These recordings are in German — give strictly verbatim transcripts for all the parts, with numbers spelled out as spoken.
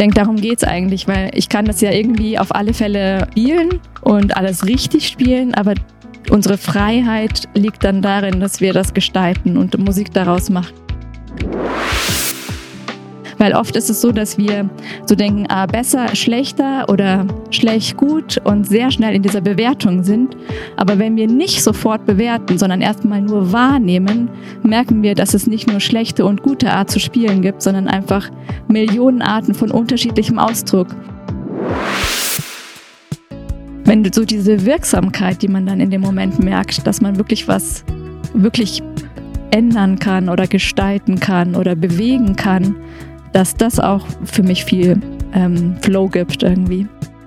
denke, darum geht es eigentlich, weil ich kann das ja irgendwie auf alle Fälle spielen und alles richtig spielen, aber unsere Freiheit liegt dann darin, dass wir das gestalten und Musik daraus machen. Weil oft ist es so, dass wir so denken, ah, besser, schlechter oder schlecht, gut und sehr schnell in dieser Bewertung sind. Aber wenn wir nicht sofort bewerten, sondern erstmal nur wahrnehmen, merken wir, dass es nicht nur schlechte und gute Art zu spielen gibt, sondern einfach Millionen Arten von unterschiedlichem Ausdruck. Wenn so diese Wirksamkeit, die man dann in dem Moment merkt, dass man wirklich was wirklich ändern kann oder gestalten kann oder bewegen kann, dass das auch für mich viel ähm, Flow gibt irgendwie.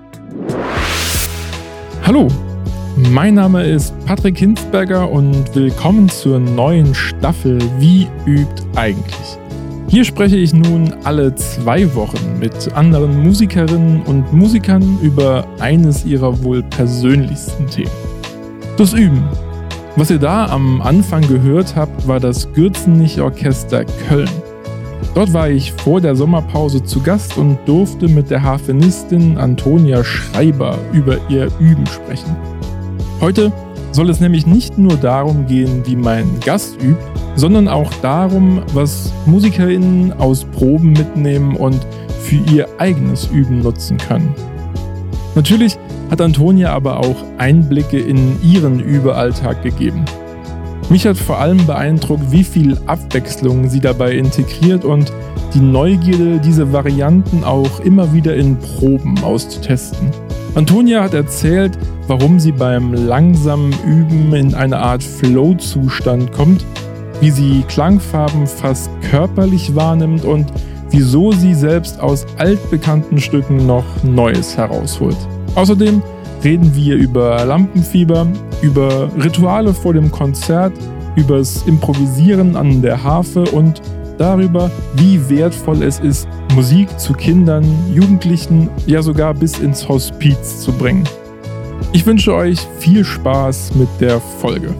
Hallo, mein Name ist Patrick Hinsberger und willkommen zur neuen Staffel Wie übt eigentlich? Hier spreche ich nun alle zwei Wochen mit anderen Musikerinnen und Musikern über eines ihrer wohl persönlichsten Themen. Das Üben. Was ihr da am Anfang gehört habt, war das Gürzenich-Orchester Köln. Dort war ich vor der Sommerpause zu Gast und durfte mit der Harfenistin Antonia Schreiber über ihr Üben sprechen. Heute soll es nämlich nicht nur darum gehen, wie mein Gast übt, sondern auch darum, was MusikerInnen aus Proben mitnehmen und für ihr eigenes Üben nutzen können. Natürlich hat Antonia aber auch Einblicke in ihren Übealltag gegeben. Mich hat vor allem beeindruckt, wie viel Abwechslung sie dabei integriert und die Neugierde, diese Varianten auch immer wieder in Proben auszutesten. Antonia hat erzählt, warum sie beim langsamen Üben in eine Art Flow-Zustand kommt, wie sie Klangfarben fast körperlich wahrnimmt und wieso sie selbst aus altbekannten Stücken noch Neues herausholt. Außerdem reden wir über Lampenfieber, über Rituale vor dem Konzert, übers Improvisieren an der Harfe und darüber, wie wertvoll es ist, Musik zu Kindern, Jugendlichen, ja sogar bis ins Hospiz zu bringen. Ich wünsche euch viel Spaß mit der Folge.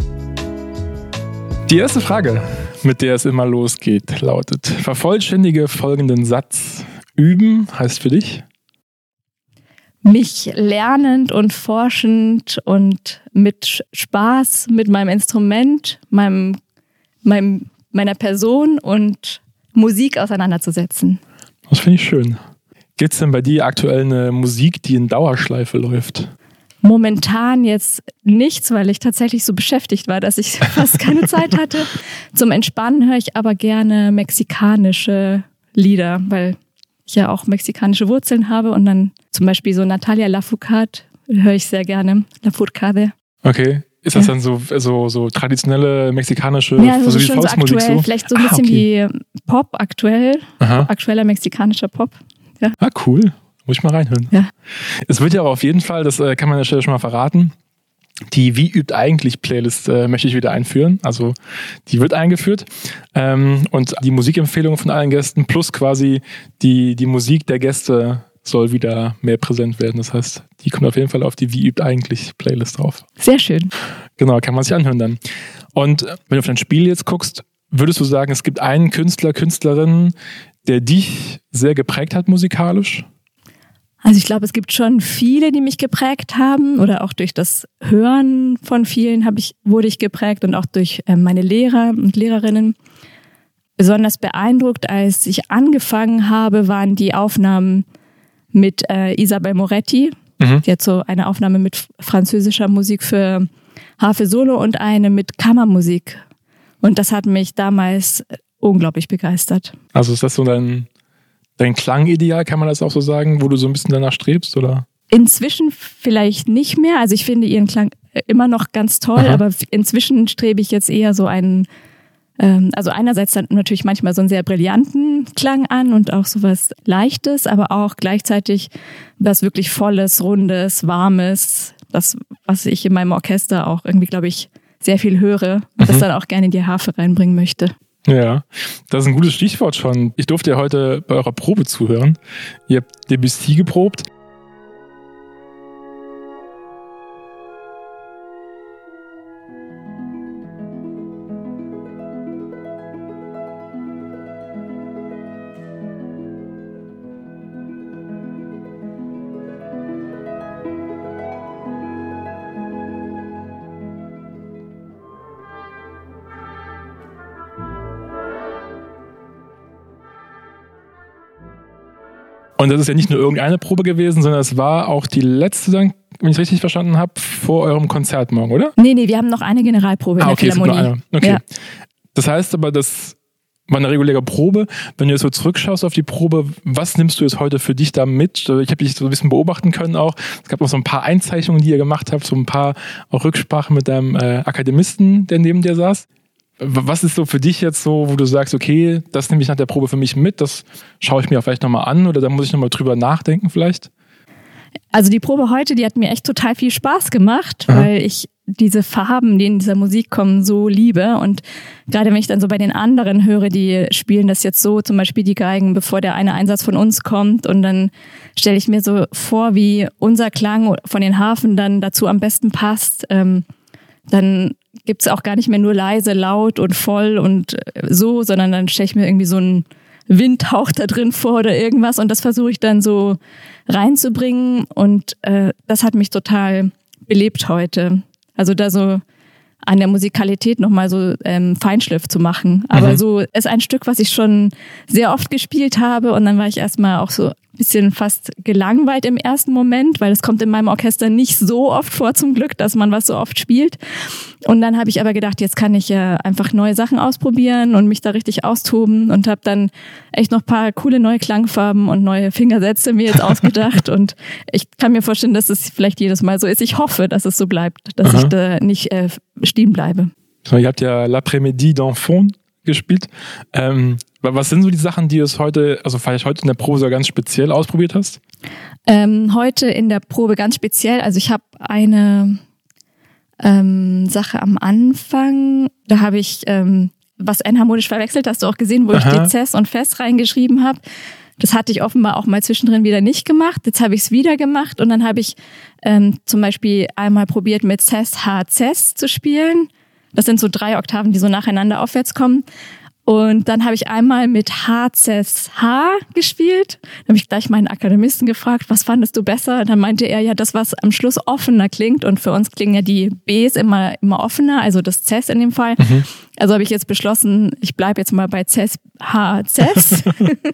Die erste Frage, mit der es immer losgeht, lautet: Vervollständige folgenden Satz. Üben heißt für dich? Mich lernend und forschend und mit Spaß mit meinem Instrument, meinem, meinem, meiner Person und Musik auseinanderzusetzen. Das finde ich schön. Gibt es denn bei dir aktuell eine Musik, die in Dauerschleife läuft? Momentan jetzt nichts, weil ich tatsächlich so beschäftigt war, dass ich fast keine Zeit hatte. Zum Entspannen höre ich aber gerne mexikanische Lieder, weil ich ja auch mexikanische Wurzeln habe und dann zum Beispiel so Natalia Lafourcade höre ich sehr gerne. Lafourcade. Okay. Ist das ja. dann so, so, so traditionelle mexikanische, ja, also so wie schon so aktuell, so? Vielleicht so ein ah, bisschen okay. wie Pop aktuell, Aha. aktueller mexikanischer Pop. Ja. Ah, cool. Muss ich mal reinhören. Ja. Es wird ja auch auf jeden Fall, das kann man an der Stelle schon mal verraten, die Wie übt eigentlich Playlist äh, möchte ich wieder einführen. Also die wird eingeführt. Ähm, und die Musikempfehlungen von allen Gästen plus quasi die, die Musik der Gäste soll wieder mehr präsent werden. Das heißt, die kommt auf jeden Fall auf die Wie übt eigentlich Playlist drauf. Sehr schön. Genau, kann man sich anhören dann. Und wenn du auf dein Spiel jetzt guckst, würdest du sagen, es gibt einen Künstler, Künstlerin, der dich sehr geprägt hat musikalisch? Also ich glaube, es gibt schon viele, die mich geprägt haben oder auch durch das Hören von vielen habe ich, wurde ich geprägt und auch durch äh, meine Lehrer und Lehrerinnen. Besonders beeindruckt, als ich angefangen habe, waren die Aufnahmen mit äh, Isabel Moretti. Mhm. Die hat so eine Aufnahme mit französischer Musik für Harfe Solo und eine mit Kammermusik. Und das hat mich damals unglaublich begeistert. Also ist das so dein... Dein Klangideal, kann man das auch so sagen, wo du so ein bisschen danach strebst, oder? Inzwischen vielleicht nicht mehr. Also ich finde ihren Klang immer noch ganz toll, Aha. aber inzwischen strebe ich jetzt eher so einen, ähm, also einerseits dann natürlich manchmal so einen sehr brillanten Klang an und auch so was Leichtes, aber auch gleichzeitig was wirklich Volles, Rundes, Warmes, das, was ich in meinem Orchester auch irgendwie, glaube ich, sehr viel höre und mhm. das dann auch gerne in die Harfe reinbringen möchte. Ja, das ist ein gutes Stichwort schon. Ich durfte ja heute bei eurer Probe zuhören. Ihr habt Debussy geprobt. Und das ist ja nicht nur irgendeine Probe gewesen, sondern es war auch die letzte, dann, wenn ich es richtig verstanden habe, vor eurem Konzert morgen, oder? Nee, nee, wir haben noch eine Generalprobe ah, in okay, der Philharmonie. Nur eine. Okay. Ja. Das heißt aber, das war eine reguläre Probe. Wenn du jetzt so zurückschaust auf die Probe, was nimmst du jetzt heute für dich da mit? Ich habe dich so ein bisschen beobachten können auch. Es gab noch so ein paar Einzeichnungen, die ihr gemacht habt, so ein paar auch Rücksprachen mit deinem äh, Akademisten, der neben dir saß. Was ist so für dich jetzt so, wo du sagst, okay, das nehme ich nach der Probe für mich mit, das schaue ich mir vielleicht nochmal an oder da muss ich nochmal drüber nachdenken vielleicht? Also die Probe heute, die hat mir echt total viel Spaß gemacht, Aha. weil ich diese Farben, die in dieser Musik kommen, so liebe. Und gerade wenn ich dann so bei den anderen höre, die spielen das jetzt so, zum Beispiel die Geigen, bevor der eine Einsatz von uns kommt. Und dann stelle ich mir so vor, wie unser Klang von den Harfen dann dazu am besten passt. Ähm, dann gibt's auch gar nicht mehr nur leise, laut und voll und so, sondern dann stelle ich mir irgendwie so einen Windhauch da drin vor oder irgendwas. Und das versuche ich dann so reinzubringen. Und äh, das hat mich total belebt heute. Also da so an der Musikalität nochmal so ähm, Feinschliff zu machen. Aber mhm. so ist ein Stück, was ich schon sehr oft gespielt habe und dann war ich erstmal auch so ein bisschen fast gelangweilt im ersten Moment, weil es kommt in meinem Orchester nicht so oft vor zum Glück, dass man was so oft spielt. Und dann habe ich aber gedacht, jetzt kann ich ja einfach neue Sachen ausprobieren und mich da richtig austoben und habe dann echt noch ein paar coole neue Klangfarben und neue Fingersätze mir jetzt ausgedacht und ich kann mir vorstellen, dass es vielleicht jedes Mal so ist. Ich hoffe, dass es so bleibt, dass Aha. ich da nicht äh, stehen bleibe. So, ihr habt ja L'Après-Midi d'Enfant gespielt. Ähm, was sind so die Sachen, die du heute, also vielleicht heute in der Probe so ganz speziell ausprobiert hast? Ähm, heute in der Probe ganz speziell, also ich habe eine ähm, Sache am Anfang, da habe ich ähm, was enharmonisch verwechselt, hast du auch gesehen, wo Aha. ich Dezess und Fess reingeschrieben habe. Das hatte ich offenbar auch mal zwischendrin wieder nicht gemacht. Jetzt habe ich es wieder gemacht und dann habe ich ähm, zum Beispiel einmal probiert mit Cess, H, Cess zu spielen. Das sind so drei Oktaven, die so nacheinander aufwärts kommen. Und dann habe ich einmal mit H, Cess, H gespielt. Dann habe ich gleich meinen Akademisten gefragt, was fandest du besser? Und dann meinte er, ja, das, was am Schluss offener klingt. Und für uns klingen ja die Bs immer immer offener, also das Cess in dem Fall. Mhm. Also habe ich jetzt beschlossen, ich bleibe jetzt mal bei Cess, H, Cess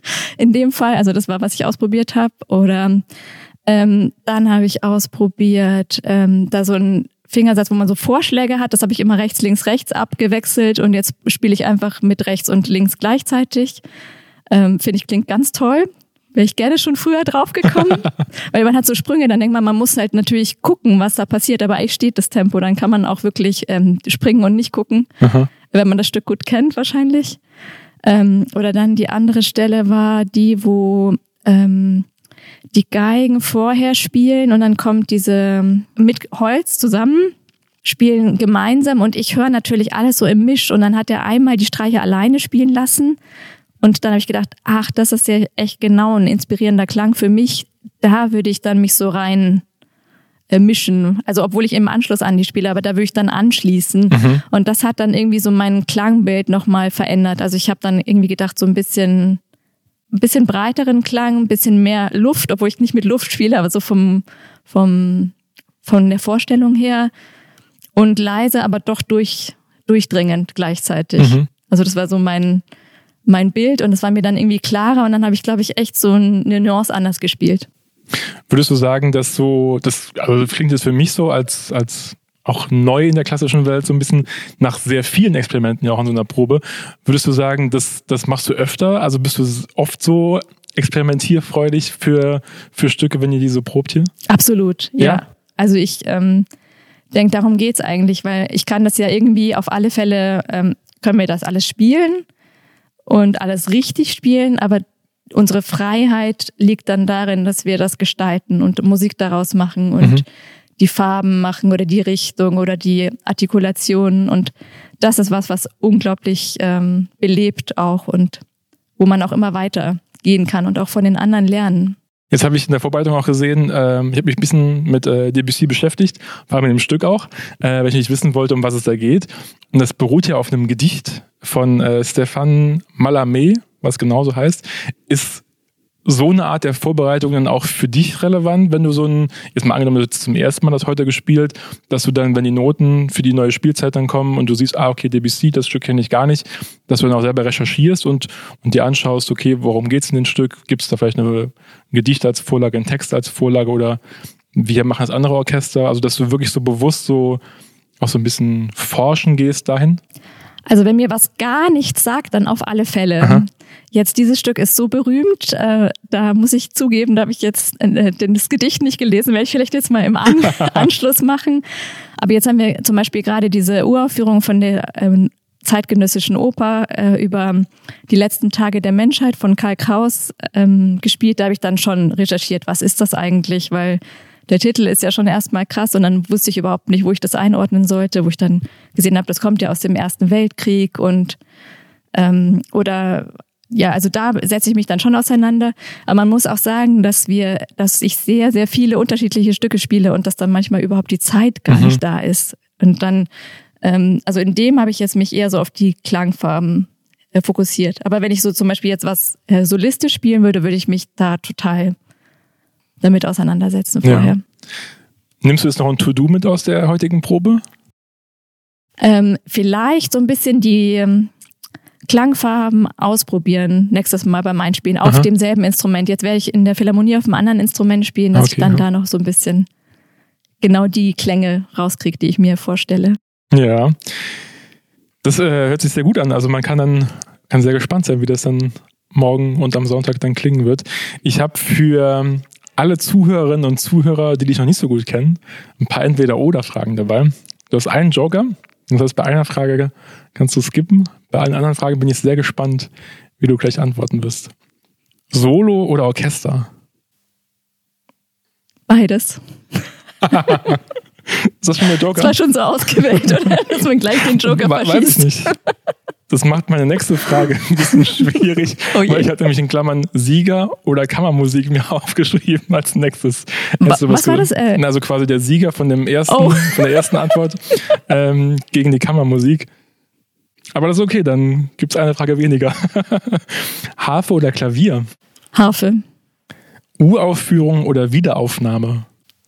in dem Fall. Also das war, was ich ausprobiert habe. Oder ähm, dann habe ich ausprobiert, ähm, da so ein Fingersatz, wo man so Vorschläge hat, das habe ich immer rechts, links, rechts abgewechselt und jetzt spiele ich einfach mit rechts und links gleichzeitig. Ähm, finde ich, klingt ganz toll. Wäre ich gerne schon früher drauf gekommen. Weil man hat so Sprünge, dann denkt man, man muss halt natürlich gucken, was da passiert, aber eigentlich steht das Tempo, dann kann man auch wirklich ähm, springen und nicht gucken, Aha. wenn man das Stück gut kennt wahrscheinlich. Ähm, oder dann die andere Stelle war die, wo ähm, die Geigen vorher spielen und dann kommt diese mit Holz zusammen, spielen gemeinsam und ich höre natürlich alles so im Misch und dann hat er einmal die Streicher alleine spielen lassen und dann habe ich gedacht, ach, das ist ja echt genau ein inspirierender Klang für mich. Da würde ich dann mich so rein äh, mischen, also obwohl ich im Anschluss an die spiele, aber da würde ich dann anschließen mhm. und das hat dann irgendwie so mein Klangbild nochmal verändert. Also ich habe dann irgendwie gedacht, so ein bisschen ein bisschen breiteren Klang, ein bisschen mehr Luft, obwohl ich nicht mit Luft spiele, aber so vom, vom, von der Vorstellung her und leise, aber doch durch, durchdringend gleichzeitig. Mhm. Also das war so mein, mein Bild und es war mir dann irgendwie klarer und dann habe ich, glaube ich, echt so eine Nuance anders gespielt. Würdest du sagen, dass so, das, also klingt das für mich so als, als auch neu in der klassischen Welt, so ein bisschen nach sehr vielen Experimenten ja auch in so einer Probe. Würdest du sagen, das, das machst du öfter? Also bist du oft so experimentierfreudig für, für Stücke, wenn ihr die so probt hier? Absolut, ja. ja. Also ich ähm, denke, darum geht's eigentlich, weil ich kann das ja irgendwie auf alle Fälle, ähm, können wir das alles spielen und alles richtig spielen, aber unsere Freiheit liegt dann darin, dass wir das gestalten und Musik daraus machen und mhm. die Farben machen oder die Richtung oder die Artikulation und das ist was, was unglaublich ähm, belebt auch und wo man auch immer weiter gehen kann und auch von den anderen lernen. Jetzt habe ich in der Vorbereitung auch gesehen, ähm, ich habe mich ein bisschen mit äh, Debussy beschäftigt, vor allem mit dem Stück auch, äh, weil ich nicht wissen wollte, um was es da geht. Und das beruht ja auf einem Gedicht von äh, Stéphane Mallarmé, was genauso heißt, ist so eine Art der Vorbereitung dann auch für dich relevant, wenn du so ein, jetzt mal angenommen, du hast zum ersten Mal das heute gespielt, dass du dann, wenn die Noten für die neue Spielzeit dann kommen und du siehst, ah, okay, Debussy, das Stück kenne ich gar nicht, dass du dann auch selber recherchierst und, und dir anschaust, okay, worum geht's in dem Stück? Gibt es da vielleicht eine, ein Gedicht als Vorlage, einen Text als Vorlage oder wie machen das andere Orchester? Also, dass du wirklich so bewusst so auch so ein bisschen forschen gehst dahin? Also wenn mir was gar nichts sagt, dann auf alle Fälle. Aha. Jetzt dieses Stück ist so berühmt, äh, da muss ich zugeben, da habe ich jetzt äh, das Gedicht nicht gelesen, werde ich vielleicht jetzt mal im An- Anschluss machen. Aber jetzt haben wir zum Beispiel gerade diese Uraufführung von der ähm, zeitgenössischen Oper äh, über die letzten Tage der Menschheit von Karl Kraus ähm, gespielt. Da habe ich dann schon recherchiert, was ist das eigentlich, weil der Titel ist ja schon erstmal krass und dann wusste ich überhaupt nicht, wo ich das einordnen sollte, wo ich dann gesehen habe, das kommt ja aus dem Ersten Weltkrieg und ähm, oder ja, also da setze ich mich dann schon auseinander. Aber man muss auch sagen, dass wir, dass ich sehr, sehr viele unterschiedliche Stücke spiele und dass dann manchmal überhaupt die Zeit gar mhm. nicht da ist. Und dann, ähm, also in dem habe ich jetzt mich eher so auf die Klangfarben äh, fokussiert. Aber wenn ich so zum Beispiel jetzt was äh, solistisch spielen würde, würde ich mich da total damit auseinandersetzen vorher. Ja. Nimmst du jetzt noch ein To-Do mit aus der heutigen Probe? Ähm, vielleicht so ein bisschen die ähm, Klangfarben ausprobieren nächstes Mal beim Einspielen auf Aha. demselben Instrument. Jetzt werde ich in der Philharmonie auf einem anderen Instrument spielen, dass okay, ich dann ja. da noch so ein bisschen genau die Klänge rauskriege, die ich mir vorstelle. Ja, das äh, hört sich sehr gut an. Also man kann dann kann sehr gespannt sein, wie das dann morgen und am Sonntag dann klingen wird. Ich habe für alle Zuhörerinnen und Zuhörer, die dich noch nicht so gut kennen, ein paar Entweder-Oder-Fragen dabei. Du hast einen Joker. Das heißt, bei einer Frage kannst du skippen. Bei allen anderen Fragen bin ich sehr gespannt, wie du gleich antworten wirst. Solo oder Orchester? Beides. Ist das schon der Joker? Das war schon so ausgewählt, oder? Dass man gleich den Joker verschießt. Weiß ich nicht. Das macht meine nächste Frage ein bisschen schwierig, oh weil ich hatte nämlich in Klammern Sieger oder Kammermusik mir aufgeschrieben als nächstes. Was, was, was war das? Äh? Also quasi der Sieger von dem ersten, oh. von der ersten Antwort ähm, gegen die Kammermusik. Aber das ist okay, dann gibt es eine Frage weniger. Harfe oder Klavier? Harfe. Uraufführung oder Wiederaufnahme?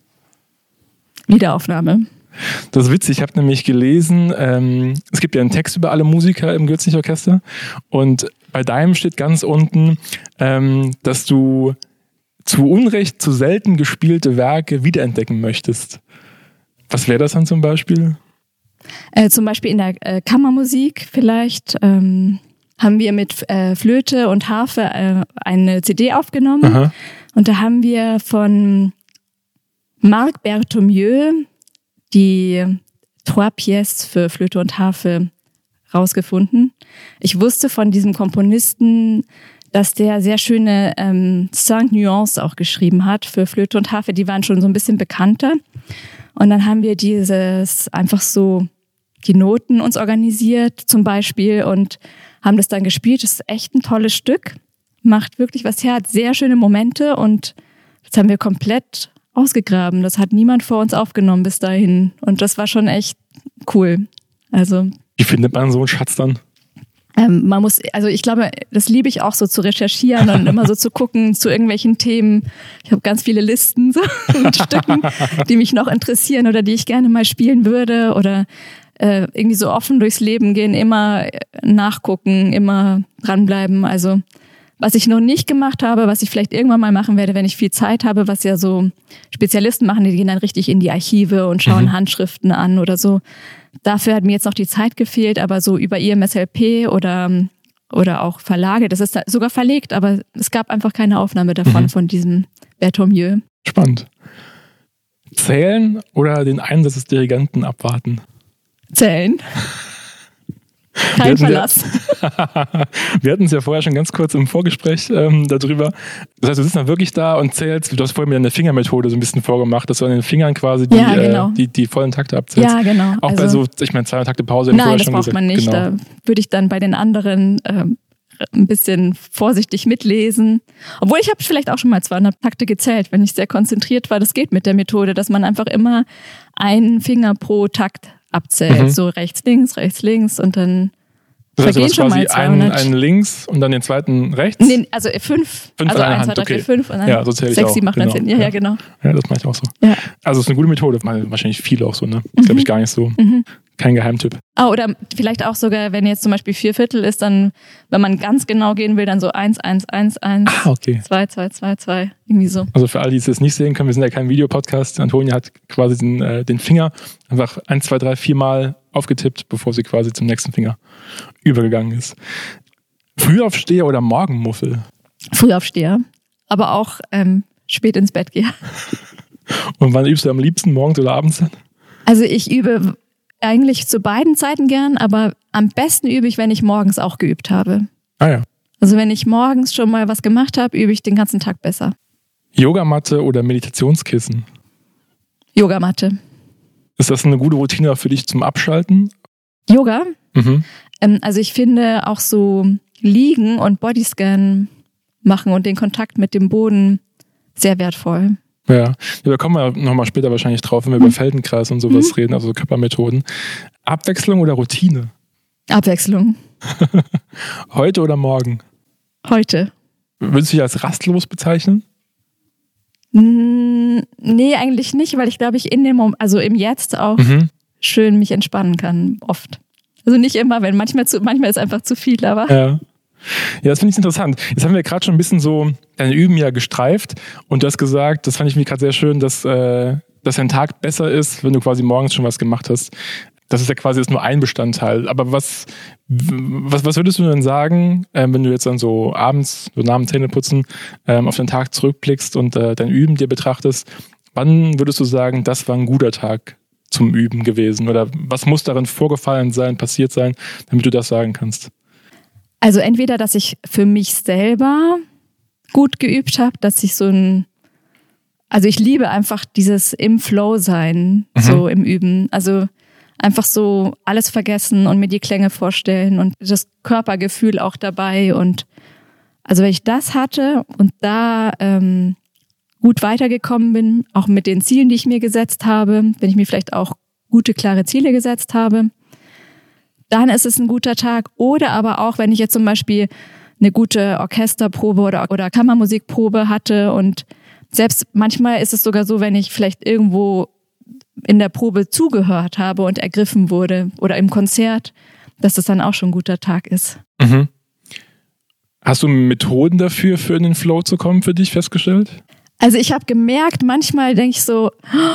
Wiederaufnahme. Das ist witzig, ich habe nämlich gelesen, ähm, es gibt ja einen Text über alle Musiker im Gülznig-Orchester und bei deinem steht ganz unten, ähm, dass du zu Unrecht zu selten gespielte Werke wiederentdecken möchtest. Was wäre das dann zum Beispiel? Äh, zum Beispiel in der äh, Kammermusik vielleicht ähm, haben wir mit äh, Flöte und Harfe äh, eine C D aufgenommen. Aha. Und da haben wir von Marc Berthomieux die Trois Pièces für Flöte und Harfe rausgefunden. Ich wusste von diesem Komponisten, dass der sehr schöne ähm, Cinq Nuances auch geschrieben hat für Flöte und Harfe. Die waren schon so ein bisschen bekannter. Und dann haben wir dieses einfach so die Noten uns organisiert zum Beispiel und haben das dann gespielt. Das ist echt ein tolles Stück. Macht wirklich was her, hat sehr schöne Momente und das haben wir komplett ausgegraben. Das hat niemand vor uns aufgenommen bis dahin. Und das war schon echt cool. Also. Wie findet man so einen Schatz dann? Ähm, man muss, also ich glaube, das liebe ich auch so zu recherchieren und immer so zu gucken zu irgendwelchen Themen. Ich habe ganz viele Listen so mit Stücken, die mich noch interessieren oder die ich gerne mal spielen würde oder äh, irgendwie so offen durchs Leben gehen, immer nachgucken, immer dranbleiben. Also was ich noch nicht gemacht habe, was ich vielleicht irgendwann mal machen werde, wenn ich viel Zeit habe, was ja so Spezialisten machen, die gehen dann richtig in die Archive und schauen mhm. Handschriften an oder so. Dafür hat mir jetzt noch die Zeit gefehlt, aber so über I M S L P oder, oder auch Verlage, das ist sogar verlegt, aber es gab einfach keine Aufnahme davon, mhm. von diesem Berthomieux. Spannend. Zählen oder den Einsatz des Dirigenten abwarten? Zählen. Kein Verlass. Ja, wir hatten es ja vorher schon ganz kurz im Vorgespräch ähm, darüber. Das heißt, du sitzt dann wirklich da und zählst, du hast vorhin mir eine Fingermethode so ein bisschen vorgemacht, dass du an den Fingern quasi die, ja, genau. äh, die, die vollen Takte abzählst. Ja, genau. Auch also, bei so, ich meine, zweihundert Takte Pause. Nein, das braucht gesagt. man nicht. Genau. Da würde ich dann bei den anderen ähm, ein bisschen vorsichtig mitlesen. Obwohl ich habe vielleicht auch schon mal zweihundert Takte gezählt, wenn ich sehr konzentriert war. Das geht mit der Methode, dass man einfach immer einen Finger pro Takt abzählt. Mhm. So rechts, links, rechts, links und dann Das heißt, du vergehen hast schon quasi mal einen, zweihundert. einen links und dann den zweiten rechts? Nee, also fünf. Fünf also an einer eins, zwei, Hand, drei, okay. vier, fünf und dann Ja, so zähle ich sechs, auch. sieben, acht, neun, Genau. zehn. Ja, ja, genau. Ja, das mache ich auch so. Ja. Also es ist eine gute Methode, machen wahrscheinlich viele auch so, ne? Das glaube ich gar nicht so. Mhm. Kein Geheimtipp. Ah, oder vielleicht auch sogar, wenn jetzt zum Beispiel vier Viertel ist, dann, wenn man ganz genau gehen will, dann so eins, eins, eins, eins, Ah, okay. zwei, zwei, zwei, zwei, irgendwie so. Also für alle, die es jetzt nicht sehen können, wir sind ja kein Videopodcast. Antonia hat quasi den, äh, den Finger einfach eins, zwei, drei, vier Mal aufgetippt, bevor sie quasi zum nächsten Finger übergegangen ist. Frühaufsteher oder Morgenmuffel? Frühaufsteher, aber auch ähm, spät ins Bett gehe. Und wann übst du am liebsten, morgens oder abends dann? Also ich übe eigentlich zu beiden Zeiten gern, aber am besten übe ich, wenn ich morgens auch geübt habe. Ah ja. Also wenn ich morgens schon mal was gemacht habe, übe ich den ganzen Tag besser. Yogamatte oder Meditationskissen? Yogamatte. Ist das eine gute Routine für dich zum Abschalten? Yoga? Mhm. Ähm, also ich finde auch so Liegen und Bodyscan machen und den Kontakt mit dem Boden sehr wertvoll. Ja, da kommen wir nochmal später wahrscheinlich drauf, wenn wir Mhm. über Feldenkreis und sowas Mhm. reden, also Körpermethoden. Abwechslung oder Routine? Abwechslung. Heute oder morgen? Heute. Würdest du dich als rastlos bezeichnen? Mm, Nee, eigentlich nicht, weil ich glaube, ich in dem Moment, also im Jetzt auch Mhm. schön mich entspannen kann, oft. Also nicht immer, wenn manchmal zu, manchmal ist einfach zu viel, aber Ja. Ja, das finde ich interessant. Jetzt haben wir gerade schon ein bisschen so deine Üben ja gestreift und du hast gesagt, das fand ich mir gerade sehr schön, dass, äh, dass dein Tag besser ist, wenn du quasi morgens schon was gemacht hast. Das ist ja quasi jetzt nur ein Bestandteil. Aber was, was, was würdest du denn sagen, ähm, wenn du jetzt dann so abends, so nach dem Zähneputzen, ähm, auf den Tag zurückblickst und äh, dein Üben dir betrachtest? Wann würdest du sagen, das war ein guter Tag zum Üben gewesen? Oder was muss darin vorgefallen sein, passiert sein, damit du das sagen kannst? also entweder, dass ich für mich selber gut geübt habe, dass ich so ein, also ich liebe einfach dieses im Flow sein, Mhm. so im Üben. Also einfach so alles vergessen und mir die Klänge vorstellen und das Körpergefühl auch dabei. Und also wenn ich das hatte und da ähm, gut weitergekommen bin, auch mit den Zielen, die ich mir gesetzt habe, wenn ich mir vielleicht auch gute, klare Ziele gesetzt habe, dann ist es ein guter Tag. Oder aber auch, wenn ich jetzt zum Beispiel eine gute Orchesterprobe oder, oder Kammermusikprobe hatte und selbst manchmal ist es sogar so, wenn ich vielleicht irgendwo in der Probe zugehört habe und ergriffen wurde oder im Konzert, dass das dann auch schon ein guter Tag ist. Mhm. Hast du Methoden dafür, für in den Flow zu kommen, für dich festgestellt? Also ich habe gemerkt, manchmal denke ich so,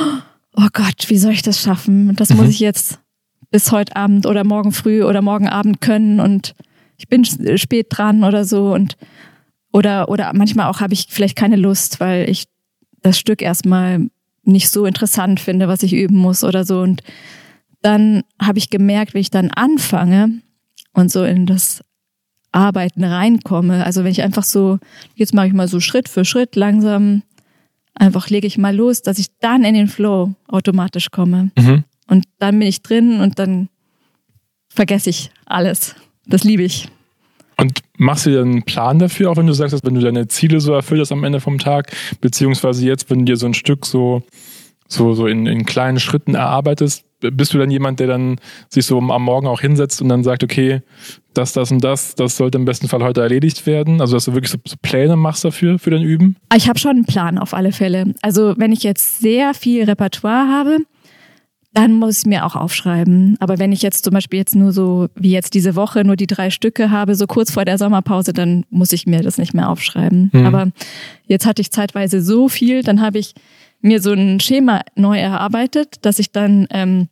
oh Gott, wie soll ich das schaffen? Das Mhm. muss ich jetzt bis heute Abend oder morgen früh oder morgen Abend können und ich bin spät dran oder so und oder oder manchmal auch habe ich vielleicht keine Lust, weil ich das Stück erstmal nicht so interessant finde, was ich üben muss oder so. Und dann habe ich gemerkt, wie ich dann anfange und so in das Arbeiten reinkomme. Also wenn ich einfach so, jetzt mache ich mal so Schritt für Schritt langsam, einfach lege ich mal los, dass ich dann in den Flow automatisch komme. Mhm. Und dann bin ich drin und dann vergesse ich alles. Das liebe ich. Und machst du dir einen Plan dafür, auch wenn du sagst, dass wenn du deine Ziele so erfüllt hast am Ende vom Tag, beziehungsweise jetzt, wenn du dir so ein Stück so, so, so in, in kleinen Schritten erarbeitest, bist du dann jemand, der dann sich so am Morgen auch hinsetzt und dann sagt, okay, das, das und das, das sollte im besten Fall heute erledigt werden? Also, dass du wirklich so, so Pläne machst dafür, für dein Üben? Ich habe schon einen Plan auf alle Fälle. Also wenn ich jetzt sehr viel Repertoire habe, dann muss ich mir auch aufschreiben. Aber wenn ich jetzt zum Beispiel jetzt nur so, wie jetzt diese Woche, nur die drei Stücke habe, so kurz vor der Sommerpause, dann muss ich mir das nicht mehr aufschreiben. Mhm. Aber jetzt hatte ich zeitweise so viel, dann habe ich mir so ein Schema neu erarbeitet, dass ich dann ähm,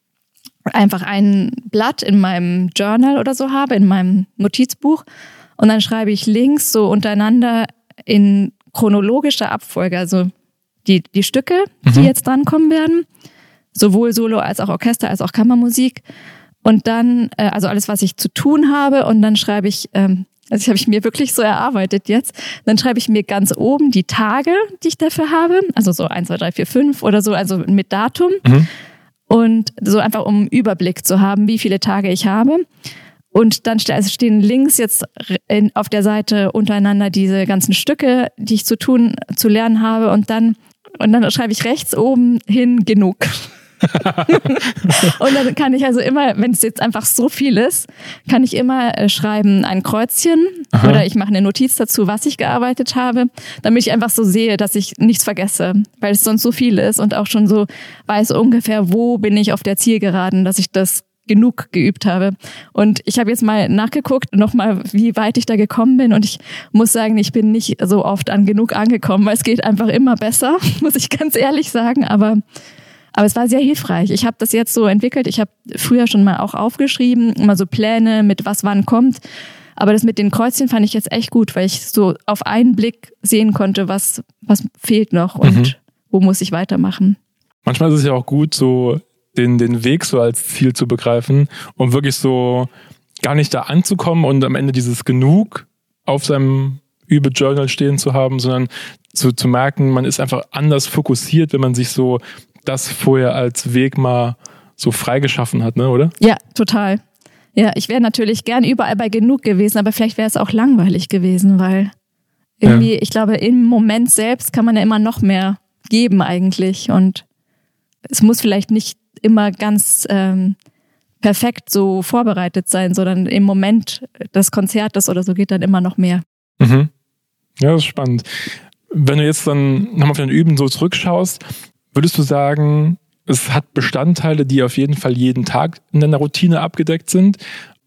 einfach ein Blatt in meinem Journal oder so habe, in meinem Notizbuch. Und dann schreibe ich links so untereinander in chronologischer Abfolge, also die, die Stücke, die mhm. jetzt drankommen werden. Sowohl Solo als auch Orchester, als auch Kammermusik. Und dann, äh, also alles, was ich zu tun habe. Und dann schreibe ich, ähm, also das habe ich mir wirklich so erarbeitet jetzt, dann schreibe ich mir ganz oben die Tage, die ich dafür habe. Also so eins, zwei, drei, vier, fünf oder so, also mit Datum. Mhm. Und so einfach, um einen Überblick zu haben, wie viele Tage ich habe. Und dann also stehen links jetzt in, auf der Seite untereinander diese ganzen Stücke, die ich zu tun, zu lernen habe. Und dann, und dann schreibe ich rechts oben hin genug. Und dann kann ich also immer, wenn es jetzt einfach so viel ist, kann ich immer äh, schreiben ein Kreuzchen Aha. oder ich mache eine Notiz dazu, was ich gearbeitet habe, damit ich einfach so sehe, dass ich nichts vergesse, weil es sonst so viel ist und auch schon so weiß ungefähr, wo bin ich auf der Zielgeraden, dass ich das genug geübt habe. Und ich habe jetzt mal nachgeguckt, nochmal, wie weit ich da gekommen bin. Und ich muss sagen, ich bin nicht so oft an genug angekommen, weil es geht einfach immer besser, muss ich ganz ehrlich sagen. Aber, aber es war sehr hilfreich. Ich habe das jetzt so entwickelt. Ich habe früher schon mal auch aufgeschrieben, immer so Pläne mit was wann kommt. Aber das mit den Kreuzchen fand ich jetzt echt gut, weil ich so auf einen Blick sehen konnte, was, was fehlt noch und mhm. wo muss ich weitermachen. Manchmal ist es ja auch gut, so den, den Weg so als Ziel zu begreifen, um wirklich so gar nicht da anzukommen und am Ende dieses Genug auf seinem Übe-Journal stehen zu haben, sondern zu, zu merken, man ist einfach anders fokussiert, wenn man sich so das vorher als Weg mal so freigeschaffen hat, ne, oder? Ja, total. Ja, ich wäre natürlich gern überall bei genug gewesen, aber vielleicht wäre es auch langweilig gewesen, weil irgendwie, ja. ich glaube, im Moment selbst kann man ja immer noch mehr geben eigentlich und es muss vielleicht nicht immer ganz ähm, perfekt so vorbereitet sein, sondern im Moment des Konzertes oder so geht dann immer noch mehr. Mhm. Ja, das ist spannend. Wenn du jetzt dann nochmal auf dein Üben so zurückschaust, würdest du sagen, es hat Bestandteile, die auf jeden Fall jeden Tag in deiner Routine abgedeckt sind?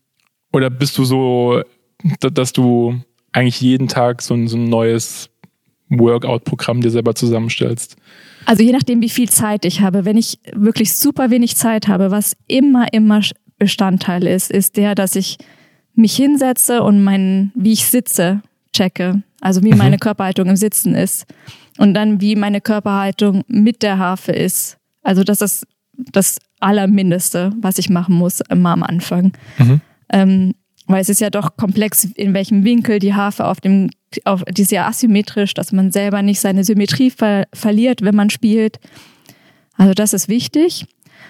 Oder bist du so, dass du eigentlich jeden Tag so ein, so ein neues Workout-Programm dir selber zusammenstellst? Also je nachdem, wie viel Zeit ich habe. Wenn ich wirklich super wenig Zeit habe, was immer, immer Bestandteil ist, ist der, dass ich mich hinsetze und mein, wie ich sitze, checke. Also wie mhm. meine Körperhaltung im Sitzen ist. Und dann wie meine Körperhaltung mit der Harfe ist. Also das ist das Allermindeste, was ich machen muss, immer am Anfang. Mhm. Ähm, weil es ist ja doch komplex, in welchem Winkel die Harfe auf dem, auf, die ist ja asymmetrisch, dass man selber nicht seine Symmetrie ver, verliert, wenn man spielt. Also das ist wichtig.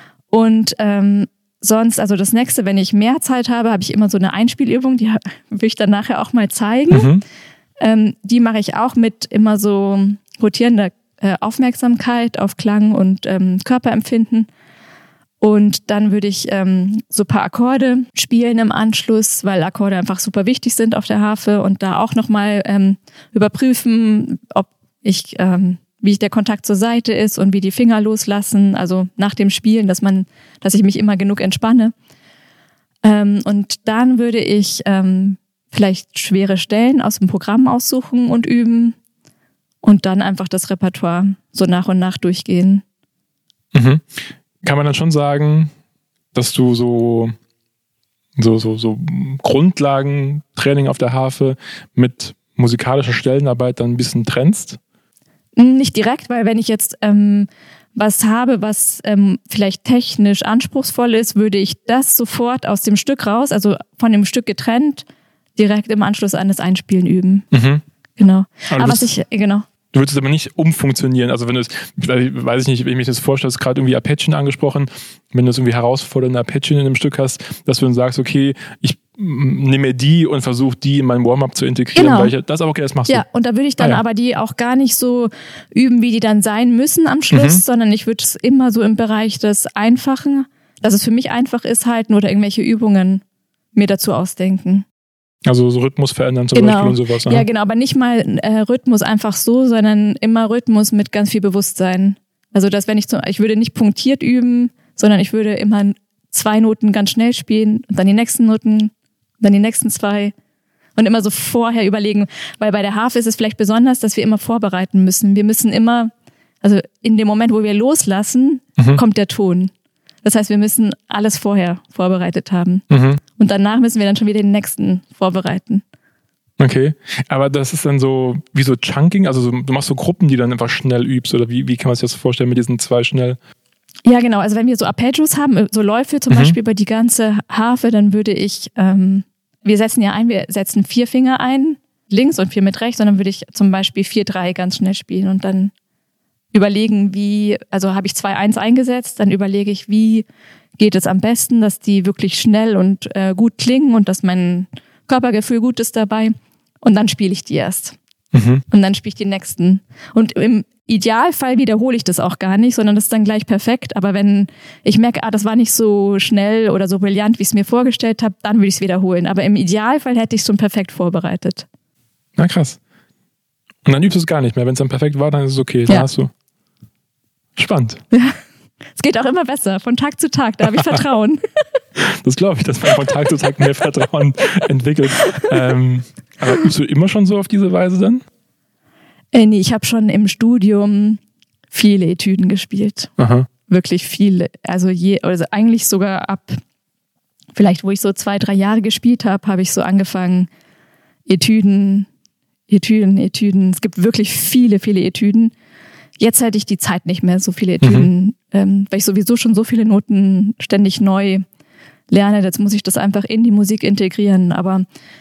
Und ähm, sonst, also das nächste, wenn ich mehr Zeit habe, habe ich immer so eine Einspielübung, die will ich dann nachher auch mal zeigen. Mhm. Ähm, die mache ich auch mit immer so rotierender äh, Aufmerksamkeit auf Klang und ähm, Körperempfinden. Und dann würde ich ähm, so ein paar Akkorde spielen im Anschluss, weil Akkorde einfach super wichtig sind auf der Harfe und da auch nochmal ähm, überprüfen, ob ich, ähm, wie der Kontakt zur Saite ist und wie die Finger loslassen, also nach dem Spielen, dass man, dass ich mich immer genug entspanne. Ähm, und dann würde ich ähm, vielleicht schwere Stellen aus dem Programm aussuchen und üben und dann einfach das Repertoire so nach und nach durchgehen. Mhm. Kann man dann schon sagen, dass du so, so, so, so Grundlagentraining auf der Harfe mit musikalischer Stellenarbeit dann ein bisschen trennst? Nicht direkt, weil wenn ich jetzt ähm, was habe, was ähm, vielleicht technisch anspruchsvoll ist, würde ich das sofort aus dem Stück raus, also von dem Stück getrennt, direkt im Anschluss an das Einspielen üben. Mhm. Genau. Aber, aber was ich, genau. Du würdest es aber nicht umfunktionieren. Also wenn du es, weiß ich nicht, wenn ich mir das vorstelle, hast gerade irgendwie Arpeggien angesprochen, wenn du es irgendwie herausfordernde Arpeggien in einem Stück hast, dass du dann sagst, okay, ich nehme die und versuche die in mein Warm-up zu integrieren. Genau. Weil ich, das aber okay, das machst du. Ja, und da würde ich dann ah, ja. aber die auch gar nicht so üben, wie die dann sein müssen am Schluss, mhm. sondern ich würde es immer so im Bereich des Einfachen, dass es für mich einfach ist, halten oder irgendwelche Übungen mir dazu ausdenken. Also so Rhythmus verändern zum genau. Beispiel und sowas. Ja, ja, genau, aber nicht mal äh, Rhythmus einfach so, sondern immer Rhythmus mit ganz viel Bewusstsein. Also dass wenn ich zum, ich würde nicht punktiert üben, sondern ich würde immer zwei Noten ganz schnell spielen und dann die nächsten Noten, dann die nächsten zwei und immer so vorher überlegen, weil bei der Harfe ist es vielleicht besonders, dass wir immer vorbereiten müssen. Wir müssen immer, also in dem Moment, wo wir loslassen, mhm. kommt der Ton. Das heißt, wir müssen alles vorher vorbereitet haben. Mhm. Und danach müssen wir dann schon wieder den nächsten vorbereiten. Okay, aber das ist dann so wie so Chunking, also so, du machst so Gruppen, die dann einfach schnell übst, oder wie, wie kann man sich das vorstellen mit diesen zwei schnell? Ja, genau, also wenn wir so Arpeggios haben, so Läufe zum mhm. Beispiel über die ganze Harfe, dann würde ich, ähm, wir setzen ja ein, wir setzen vier Finger ein, links und vier mit rechts, und dann würde ich zum Beispiel vier drei ganz schnell spielen und dann überlegen, wie, also habe ich zwei eins eingesetzt, dann überlege ich, wie geht es am besten, dass die wirklich schnell und äh, gut klingen und dass mein Körpergefühl gut ist dabei. Und dann spiele ich die erst. Mhm. Und dann spiele ich die nächsten. Und im, Idealfall wiederhole ich das auch gar nicht, sondern das ist dann gleich perfekt. Aber wenn ich merke, ah, das war nicht so schnell oder so brillant, wie ich es mir vorgestellt habe, dann würde ich es wiederholen. Aber im Idealfall hätte ich es schon perfekt vorbereitet. Na krass. Und dann übst du es gar nicht mehr. Wenn es dann perfekt war, dann ist es okay. Dann ja. hast du. Spannend. Ja. Es geht auch immer besser, von Tag zu Tag. Da habe ich Vertrauen. Das glaube ich, dass man von Tag zu Tag mehr Vertrauen entwickelt. Ähm, aber übst du immer schon so auf diese Weise dann? Äh, nee, ich habe schon im Studium viele Etüden gespielt. Aha. Wirklich viele. Also, je, also eigentlich sogar ab, vielleicht wo ich so zwei, drei Jahre gespielt habe, habe ich so angefangen, Etüden, Etüden, Etüden. Es gibt wirklich viele, viele Etüden. Jetzt hätte ich die Zeit nicht mehr, so viele Etüden, mhm. ähm, weil ich sowieso schon so viele Noten ständig neu lerne. Jetzt muss ich das einfach in die Musik integrieren. Aber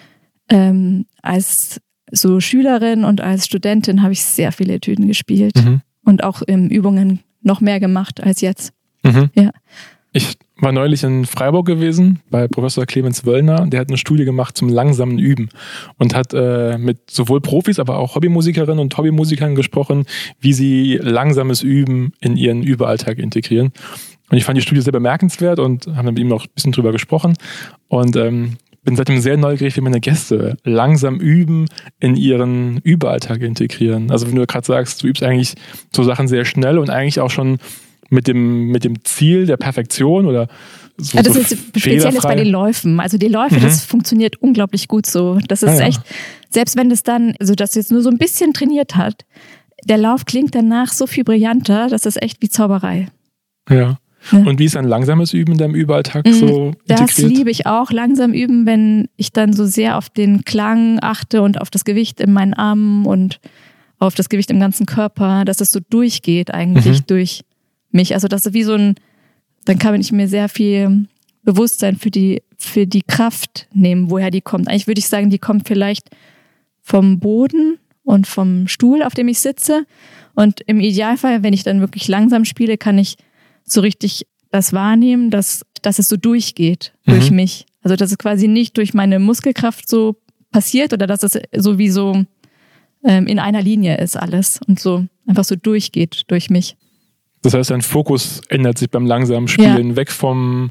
ähm, als so Schülerin und als Studentin habe ich sehr viele Etüden gespielt mhm. und auch in Übungen noch mehr gemacht als jetzt. Mhm. Ja. Ich war neulich in Freiburg gewesen bei Professor Clemens Wöllner. Der hat eine Studie gemacht zum langsamen Üben und hat äh, mit sowohl Profis, aber auch Hobbymusikerinnen und Hobbymusikern gesprochen, wie sie langsames Üben in ihren Überalltag integrieren. Und ich fand die Studie sehr bemerkenswert und habe mit ihm auch ein bisschen drüber gesprochen. Und ähm, bin seitdem sehr neugierig, wie meine Gäste langsam üben, in ihren Überalltag integrieren. Also wenn du gerade sagst, du übst eigentlich so Sachen sehr schnell und eigentlich auch schon mit dem, mit dem Ziel der Perfektion oder so. Also das so ist speziell jetzt bei den Läufen. Also die Läufe, mhm. das funktioniert unglaublich gut so. Das ist ah, ja. echt, selbst wenn das dann, also das jetzt nur so ein bisschen trainiert hat, der Lauf klingt danach so viel brillanter, das ist echt wie Zauberei. Ja. Ja. Und wie ist ein langsames Üben in deinem Überalltag so das integriert? Das liebe ich auch, langsam üben, wenn ich dann so sehr auf den Klang achte und auf das Gewicht in meinen Armen und auf das Gewicht im ganzen Körper, dass es so durchgeht eigentlich mhm. durch mich. Also das ist wie so ein, dann kann ich mir sehr viel Bewusstsein für die, für die Kraft nehmen, woher die kommt. Eigentlich würde ich sagen, die kommt vielleicht vom Boden und vom Stuhl, auf dem ich sitze. Und im Idealfall, wenn ich dann wirklich langsam spiele, kann ich so richtig das wahrnehmen, dass, dass es so durchgeht mhm. durch mich. Also dass es quasi nicht durch meine Muskelkraft so passiert oder dass es sowieso ähm, in einer Linie ist alles und so einfach so durchgeht durch mich. Das heißt, dein Fokus ändert sich beim langsamen Spielen ja. weg vom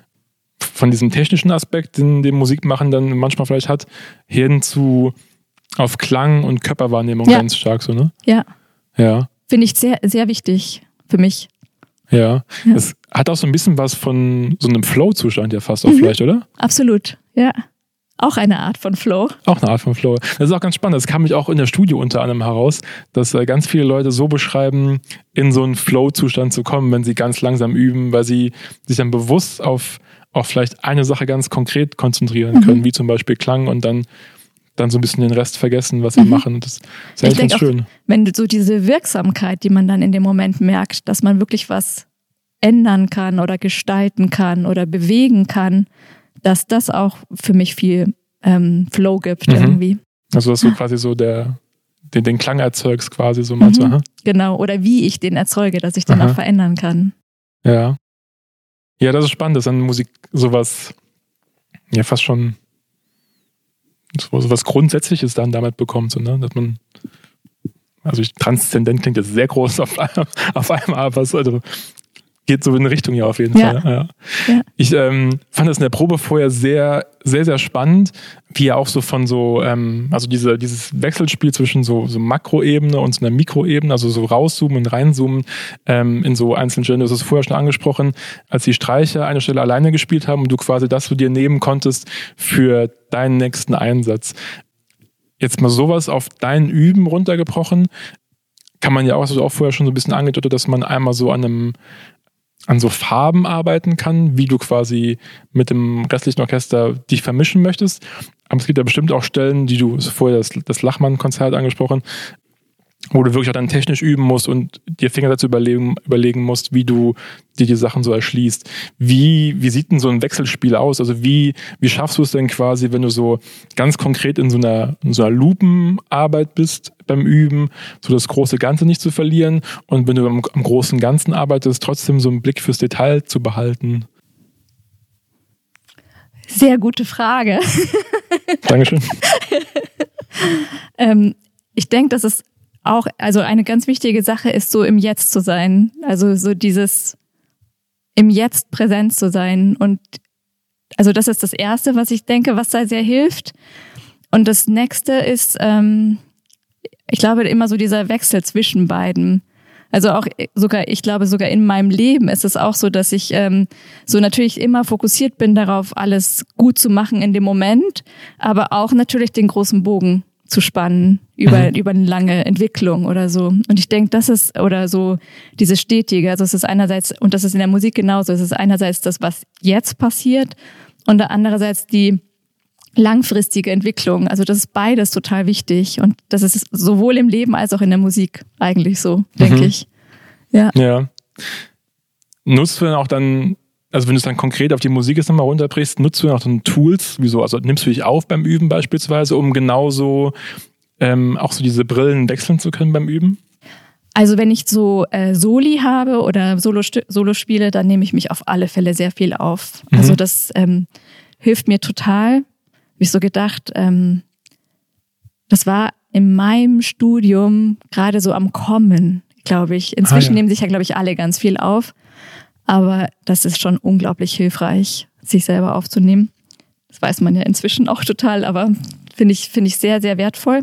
von diesem technischen Aspekt, den, den Musikmachen dann manchmal vielleicht hat, hin zu auf Klang und Körperwahrnehmung ja. ganz stark so, ne? Ja. Ja. Finde ich sehr, sehr wichtig für mich. Ja, es ja. hat auch so ein bisschen was von so einem Flow-Zustand ja fast auch mhm. vielleicht, oder? Absolut, ja. Auch eine Art von Flow. Auch eine Art von Flow. Das ist auch ganz spannend. Das kam mich auch in der Studie unter anderem heraus, dass äh, ganz viele Leute so beschreiben, in so einen Flow-Zustand zu kommen, wenn sie ganz langsam üben, weil sie sich dann bewusst auf auch vielleicht eine Sache ganz konkret konzentrieren können, mhm. wie zum Beispiel Klang und dann dann so ein bisschen den Rest vergessen, was sie mhm. machen. Das ist eigentlich ganz schön. Auch, wenn so diese Wirksamkeit, die man dann in dem Moment merkt, dass man wirklich was ändern kann oder gestalten kann oder bewegen kann, dass das auch für mich viel ähm, Flow gibt mhm. irgendwie. Also dass du quasi so der, den, den Klang erzeugst quasi so mal mhm. so, aha. Genau, oder wie ich den erzeuge, dass ich den aha. auch verändern kann. Ja. Ja, das ist spannend, dass dann Musik sowas ja fast schon so was Grundsätzliches dann damit bekommt, so, ne? Dass man, also ich, transzendent klingt jetzt sehr groß auf einem, auf einmal, aber es also geht so in eine Richtung ja auf jeden ja. Fall. Ja. Ja. Ich ähm, fand das in der Probe vorher sehr, sehr, sehr spannend, wie er auch so von so, ähm, also diese, dieses Wechselspiel zwischen so, so Makroebene und so einer Mikroebene, also so rauszoomen und reinzoomen ähm, in so einzelnen Stellen. Du hast es vorher schon angesprochen, als die Streicher eine Stelle alleine gespielt haben und du quasi das für dir nehmen konntest für deinen nächsten Einsatz. Jetzt mal sowas auf dein Üben runtergebrochen, kann man ja auch, also auch vorher schon so ein bisschen angedeutet, dass man einmal so an einem an so Farben arbeiten kann, wie du quasi mit dem restlichen Orchester dich vermischen möchtest. Aber es gibt ja bestimmt auch Stellen, die du, vorher das, das Lachmann-Konzert angesprochen, wo du wirklich auch dann technisch üben musst und dir Finger dazu überlegen, überlegen musst, wie du dir die Sachen so erschließt. Wie, wie sieht denn so ein Wechselspiel aus? Also wie, wie schaffst du es denn quasi, wenn du so ganz konkret in so einer, in so einer Lupenarbeit bist beim Üben, so das große Ganze nicht zu verlieren und wenn du am, am großen Ganzen arbeitest, trotzdem so einen Blick fürs Detail zu behalten? Sehr gute Frage. Dankeschön. ähm, ich denke, dass es auch, also eine ganz wichtige Sache ist so im Jetzt zu sein. Also so dieses im Jetzt präsent zu sein. Und also das ist das Erste, was ich denke, was da sehr hilft. Und das Nächste ist, ähm, ich glaube, immer so dieser Wechsel zwischen beiden. Also auch sogar, ich glaube sogar in meinem Leben ist es auch so, dass ich ähm, so natürlich immer fokussiert bin darauf, alles gut zu machen in dem Moment, aber auch natürlich den großen Bogen zu spannen über, mhm. über eine lange Entwicklung oder so. Und ich denke, das ist, oder so dieses Stetige, also es ist einerseits, und das ist in der Musik genauso, es ist einerseits das, was jetzt passiert und andererseits die langfristige Entwicklung. Also das ist beides total wichtig und das ist sowohl im Leben als auch in der Musik eigentlich so, denke mhm. ich. Ja. Ja. Nutzt du dann auch dann, also wenn du es dann konkret auf die Musik jetzt nochmal runterbrichst, nutzt du dann auch dann Tools, wieso, also nimmst du dich auf beim Üben beispielsweise, um genauso ähm, auch so diese Brillen wechseln zu können beim Üben? Also wenn ich so äh, Soli habe oder Solo, Solo spiele, dann nehme ich mich auf alle Fälle sehr viel auf. Mhm. Also das ähm, hilft mir total. Habe ich so gedacht, ähm, das war in meinem Studium gerade so am Kommen, glaube ich. Inzwischen ah, ja. nehmen sich ja, glaube ich, alle ganz viel auf. Aber das ist schon unglaublich hilfreich, sich selber aufzunehmen. Das weiß man ja inzwischen auch total, aber finde ich, finde ich sehr, sehr wertvoll.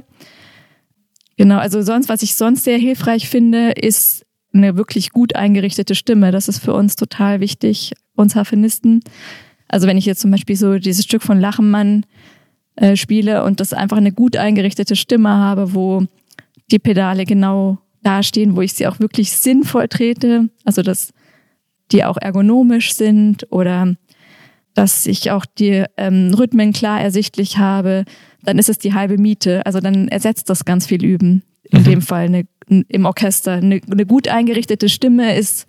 Genau, also sonst, was ich sonst sehr hilfreich finde, ist eine wirklich gut eingerichtete Stimme. Das ist für uns total wichtig, uns Harfenisten. Also wenn ich jetzt zum Beispiel so dieses Stück von Lachenmann äh, spiele und das einfach eine gut eingerichtete Stimme habe, wo die Pedale genau dastehen, wo ich sie auch wirklich sinnvoll trete, also dass die auch ergonomisch sind oder dass ich auch die ähm, Rhythmen klar ersichtlich habe, dann ist es die halbe Miete. Also dann ersetzt das ganz viel Üben. In mhm. dem Fall eine, im Orchester. Eine, eine gut eingerichtete Stimme ist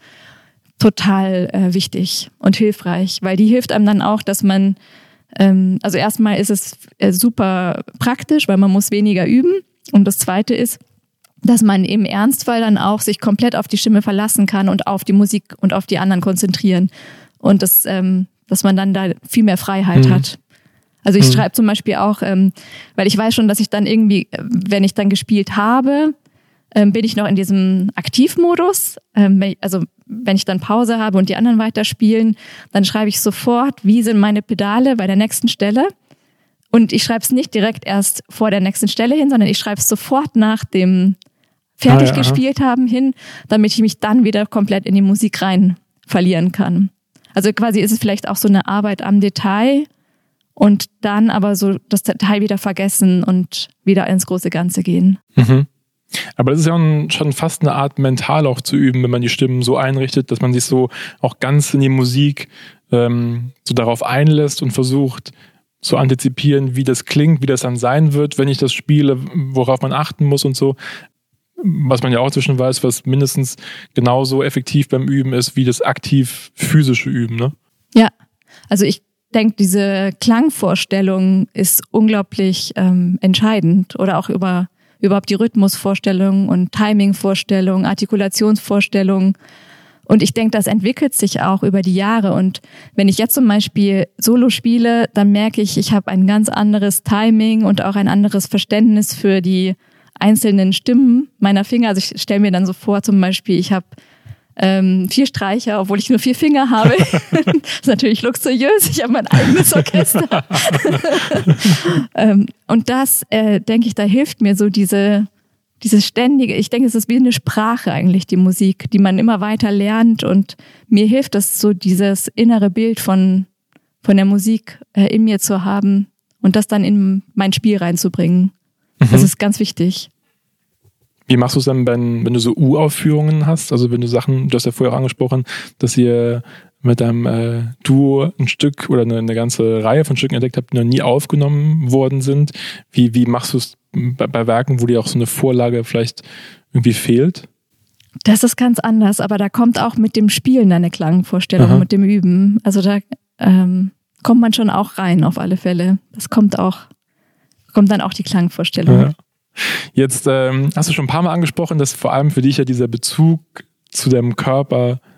total äh, wichtig und hilfreich, weil die hilft einem dann auch, dass man, ähm, also erstmal ist es äh, super praktisch, weil man muss weniger üben und das Zweite ist, dass man im Ernstfall dann auch sich komplett auf die Stimme verlassen kann und auf die Musik und auf die anderen konzentrieren und das, ähm, dass man dann da viel mehr Freiheit mhm. hat. Also ich mhm. schreibe zum Beispiel auch, ähm, weil ich weiß schon, dass ich dann irgendwie, wenn ich dann gespielt habe, ähm, bin ich noch in diesem Aktivmodus. Ähm, also wenn ich dann Pause habe und die anderen weiterspielen, dann schreibe ich sofort, wie sind meine Pedale bei der nächsten Stelle. Und ich schreibe es nicht direkt erst vor der nächsten Stelle hin, sondern ich schreibe es sofort nach dem fertig ah, ja, gespielt aha. haben hin, damit ich mich dann wieder komplett in die Musik rein verlieren kann. Also quasi ist es vielleicht auch so eine Arbeit am Detail und dann aber so das Detail wieder vergessen und wieder ins große Ganze gehen. Mhm. Aber das ist ja schon fast eine Art mental auch zu üben, wenn man die Stimmen so einrichtet, dass man sich so auch ganz in die Musik ähm, so darauf einlässt und versucht zu antizipieren, wie das klingt, wie das dann sein wird, wenn ich das spiele, worauf man achten muss und so. Was man ja auch zwischen weiß, was mindestens genauso effektiv beim Üben ist, wie das aktiv physische Üben, ne? Ja, also ich denke, diese Klangvorstellung ist unglaublich ähm, entscheidend oder auch über überhaupt die Rhythmusvorstellung und Timingvorstellung, Artikulationsvorstellung. Und ich denke, das entwickelt sich auch über die Jahre. Und wenn ich jetzt zum Beispiel Solo spiele, dann merke ich, ich habe ein ganz anderes Timing und auch ein anderes Verständnis für die einzelnen Stimmen meiner Finger. Also ich stelle mir dann so vor, zum Beispiel, ich habe ähm, vier Streicher, obwohl ich nur vier Finger habe. Das ist natürlich luxuriös. Ich habe mein eigenes Orchester. ähm, und das, äh, denke ich, da hilft mir so diese, diese ständige, ich denke, es ist wie eine Sprache eigentlich, die Musik, die man immer weiter lernt. Und mir hilft das so, dieses innere Bild von, von der Musik äh, in mir zu haben und das dann in mein Spiel reinzubringen. Mhm. Das ist ganz wichtig. Wie machst du es dann, wenn, wenn du so U-Aufführungen hast? Also wenn du Sachen, du hast ja vorher auch angesprochen, dass ihr mit deinem äh, Duo ein Stück oder eine, eine ganze Reihe von Stücken entdeckt habt, die noch nie aufgenommen worden sind. Wie, wie machst du es bei, bei Werken, wo dir auch so eine Vorlage vielleicht irgendwie fehlt? Das ist ganz anders, aber da kommt auch mit dem Spielen eine Klangvorstellung, Aha. mit dem Üben. Also da ähm, kommt man schon auch rein, auf alle Fälle. Das kommt auch, kommt dann auch die Klangvorstellung. Ja. Jetzt ähm, hast du schon ein paar Mal angesprochen, dass vor allem für dich ja dieser Bezug zu deinem Körper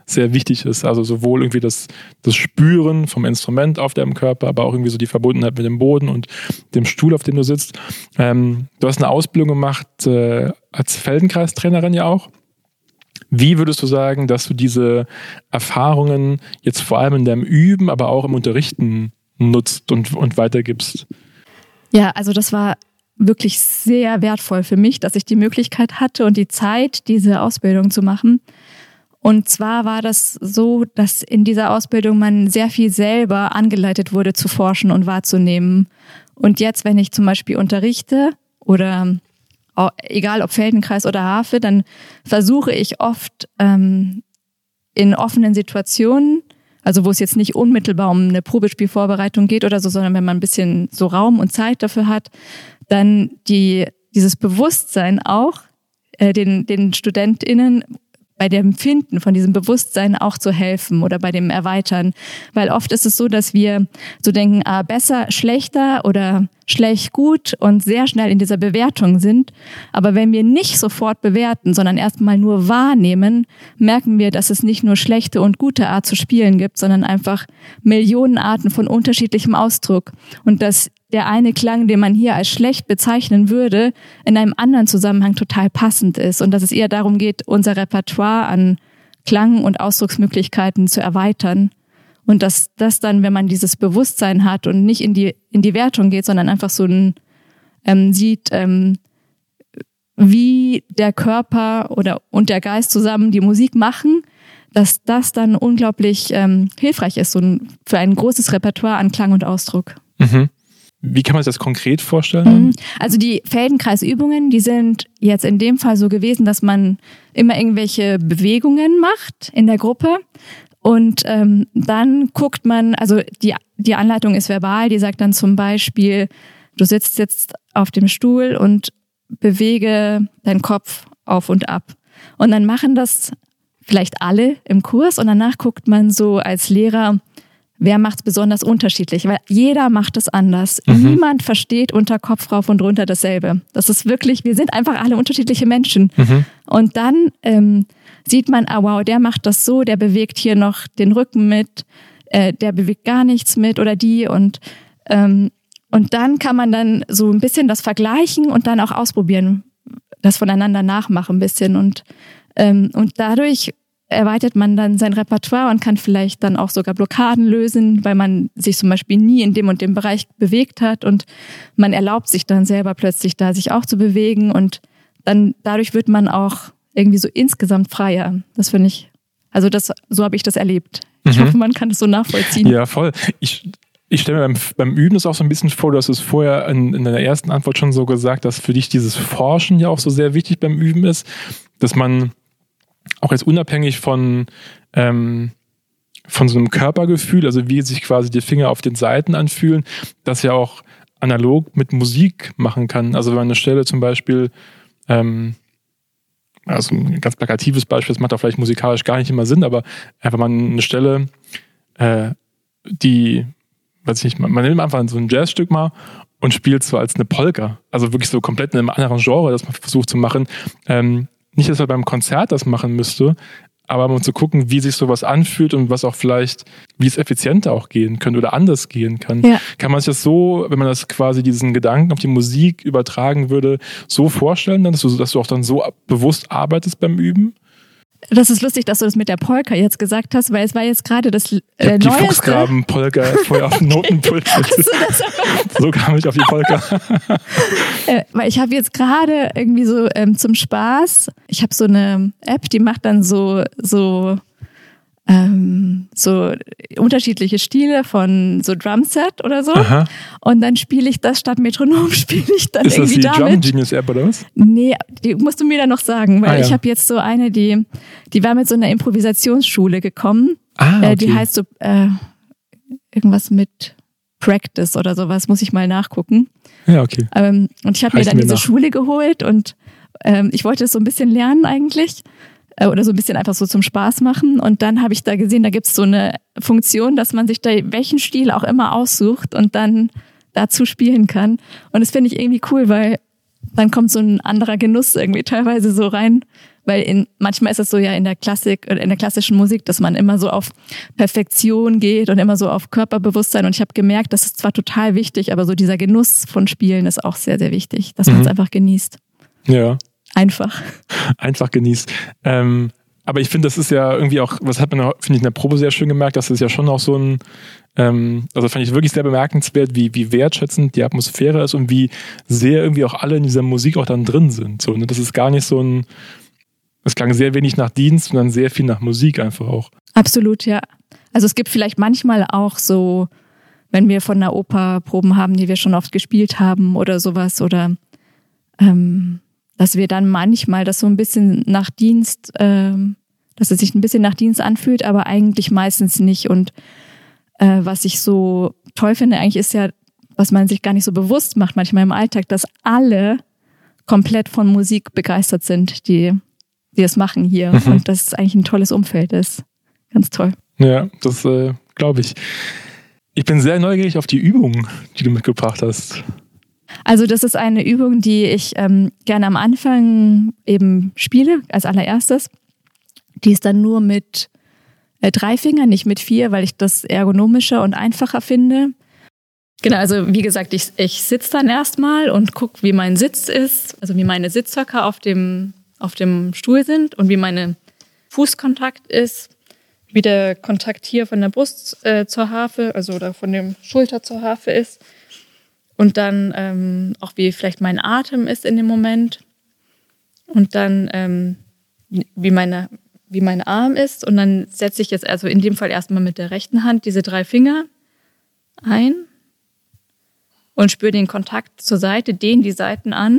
sehr wichtig ist. Also sowohl irgendwie das, das Spüren vom Instrument auf deinem Körper, aber auch irgendwie so die Verbundenheit mit dem Boden und dem Stuhl, auf dem du sitzt. Ähm, du hast eine Ausbildung gemacht äh, als Feldenkreistrainerin ja auch. Wie würdest du sagen, dass du diese Erfahrungen jetzt vor allem in deinem Üben, aber auch im Unterrichten nutzt und, und weitergibst? Ja, also das war wirklich sehr wertvoll für mich, dass ich die Möglichkeit hatte und die Zeit, diese Ausbildung zu machen. Und zwar war das so, dass in dieser Ausbildung man sehr viel selber angeleitet wurde zu forschen und wahrzunehmen. Und jetzt, wenn ich zum Beispiel unterrichte oder egal ob Feldenkreis oder Harfe, dann versuche ich oft ähm, in offenen Situationen, also wo es jetzt nicht unmittelbar um eine Probespielvorbereitung geht oder so, sondern wenn man ein bisschen so Raum und Zeit dafür hat, dann die dieses Bewusstsein auch äh, den den StudentInnen bei dem Empfinden von diesem Bewusstsein auch zu helfen oder bei dem Erweitern. Weil oft ist es so, dass wir so denken, ah, besser, schlechter oder schlecht, gut und sehr schnell in dieser Bewertung sind. Aber wenn wir nicht sofort bewerten, sondern erstmal nur wahrnehmen, merken wir, dass es nicht nur schlechte und gute Art zu spielen gibt, sondern einfach Millionen Arten von unterschiedlichem Ausdruck. Und dass der eine Klang, den man hier als schlecht bezeichnen würde, in einem anderen Zusammenhang total passend ist. Und dass es eher darum geht, unser Repertoire an Klang- und Ausdrucksmöglichkeiten zu erweitern. Und dass das dann, wenn man dieses Bewusstsein hat und nicht in die in die Wertung geht, sondern einfach so ein, ähm, sieht, ähm, wie der Körper oder und der Geist zusammen die Musik machen, dass das dann unglaublich ähm, hilfreich ist, so ein, für ein großes Repertoire an Klang und Ausdruck. Mhm. Wie kann man sich das konkret vorstellen? Also die Feldenkreisübungen, die sind jetzt in dem Fall so gewesen, dass man immer irgendwelche Bewegungen macht in der Gruppe und ähm, dann guckt man, also die die Anleitung ist verbal, die sagt dann zum Beispiel, du sitzt jetzt auf dem Stuhl und bewege deinen Kopf auf und ab. Und dann machen das vielleicht alle im Kurs und danach guckt man so als Lehrer, wer macht es besonders unterschiedlich? Weil jeder macht es anders. Mhm. Niemand versteht unter Kopf rauf und runter dasselbe. Das ist wirklich, wir sind einfach alle unterschiedliche Menschen. Mhm. Und dann ähm, sieht man, ah wow, der macht das so, der bewegt hier noch den Rücken mit, äh, der bewegt gar nichts mit oder die. Und, ähm, und dann kann man dann so ein bisschen das vergleichen und dann auch ausprobieren, das voneinander nachmachen ein bisschen. Und, ähm, und dadurch erweitert man dann sein Repertoire und kann vielleicht dann auch sogar Blockaden lösen, weil man sich zum Beispiel nie in dem und dem Bereich bewegt hat und man erlaubt sich dann selber plötzlich da, sich auch zu bewegen und dann dadurch wird man auch irgendwie so insgesamt freier. Das finde ich, also das, so habe ich das erlebt. Ich mhm. hoffe, man kann das so nachvollziehen. Ja, voll. Ich, ich stelle mir beim, beim Üben das auch so ein bisschen vor, du hast es vorher in, in deiner ersten Antwort schon so gesagt, dass für dich dieses Forschen ja auch so sehr wichtig beim Üben ist, dass man auch jetzt unabhängig von, ähm, von so einem Körpergefühl, also wie sich quasi die Finger auf den Saiten anfühlen, das ja auch analog mit Musik machen kann. Also wenn man eine Stelle zum Beispiel, ähm, also ein ganz plakatives Beispiel, das macht auch vielleicht musikalisch gar nicht immer Sinn, aber einfach mal eine Stelle, äh, die, weiß ich nicht, man, man nimmt einfach so ein Jazzstück mal und spielt so als eine Polka. Also wirklich so komplett in einem anderen Genre, das man versucht zu machen. Ähm, Nicht, dass man beim Konzert das machen müsste, aber um zu gucken, wie sich sowas anfühlt und was auch vielleicht, wie es effizienter auch gehen könnte oder anders gehen kann. Ja. Kann man sich das so, wenn man das quasi diesen Gedanken auf die Musik übertragen würde, so vorstellen, dass du, dass du auch dann so bewusst arbeitest beim Üben? Das ist lustig, dass du das mit der Polka jetzt gesagt hast, weil es war jetzt gerade das äh, ich hab die Neueste. Fuchsgraben-Polka vorher auf dem Notenpult. So kam ich auf die Polka. äh, weil ich habe jetzt gerade irgendwie so ähm, zum Spaß, ich habe so eine App, die macht dann so so ähm, so unterschiedliche Stile von so Drumset oder so. Aha. Und dann spiele ich das statt Metronom, spiele ich dann ist irgendwie damit. Ist das die Drum Genius App oder was? Nee, die musst du mir dann noch sagen, weil ah, ja. ich habe jetzt so eine, die die war mit so einer Improvisationsschule gekommen. Ah, okay. äh, die heißt so äh, irgendwas mit Practice oder sowas, muss ich mal nachgucken. Ja, okay. Ähm, und ich habe mir dann mir diese nach. Schule geholt und ähm, ich wollte es so ein bisschen lernen eigentlich. Oder so ein bisschen einfach so zum Spaß machen. Und dann habe ich da gesehen, da gibt's so eine Funktion, dass man sich da welchen Stil auch immer aussucht und dann dazu spielen kann. Und das finde ich irgendwie cool, weil dann kommt so ein anderer Genuss irgendwie teilweise so rein, Weil in, manchmal ist es so ja in der Klassik oder in der klassischen Musik, dass man immer so auf Perfektion geht und immer so auf Körperbewusstsein. Und ich habe gemerkt, das ist zwar total wichtig, aber so dieser Genuss von Spielen ist auch sehr, sehr wichtig, dass man es mhm. einfach genießt. Ja. Einfach. Einfach genießt. Ähm, aber ich finde, das ist ja irgendwie auch, was hat man, finde ich, in der Probe sehr schön gemerkt, dass es ja schon auch so ein, ähm, also fand ich wirklich sehr bemerkenswert, wie, wie wertschätzend die Atmosphäre ist und wie sehr irgendwie auch alle in dieser Musik auch dann drin sind. So, ne? Das ist gar nicht so ein, es klang sehr wenig nach Dienst, sondern sehr viel nach Musik einfach auch. Absolut, ja. Also es gibt vielleicht manchmal auch so, wenn wir von einer Oper Proben haben, die wir schon oft gespielt haben oder sowas, oder ähm, dass wir dann manchmal das so ein bisschen nach Dienst, ähm, dass es sich ein bisschen nach Dienst anfühlt, aber eigentlich meistens nicht. Und äh, was ich so toll finde, eigentlich ist ja, was man sich gar nicht so bewusst macht manchmal im Alltag, dass alle komplett von Musik begeistert sind, die die es machen hier mhm. und dass es eigentlich ein tolles Umfeld ist. Ganz toll. Ja, das äh, glaube ich. Ich bin sehr neugierig auf die Übung, die du mitgebracht hast. Also das ist eine Übung, die ich ähm, gerne am Anfang eben spiele, als allererstes. Die ist dann nur mit äh, drei Fingern, nicht mit vier, weil ich das ergonomischer und einfacher finde. Genau, also wie gesagt, ich, ich sitze dann erstmal und gucke, wie mein Sitz ist, also wie meine Sitzhöcker auf dem auf dem Stuhl sind und wie meine Fußkontakt ist, wie der Kontakt hier von der Brust äh, zur Harfe, also oder von dem Schulter zur Harfe ist und dann ähm, auch wie vielleicht mein Atem ist in dem Moment und dann ähm, wie meine wie mein Arm ist und dann setze ich jetzt also in dem Fall erstmal mit der rechten Hand diese drei Finger ein und spüre den Kontakt zur Seite, dehne die Seiten an.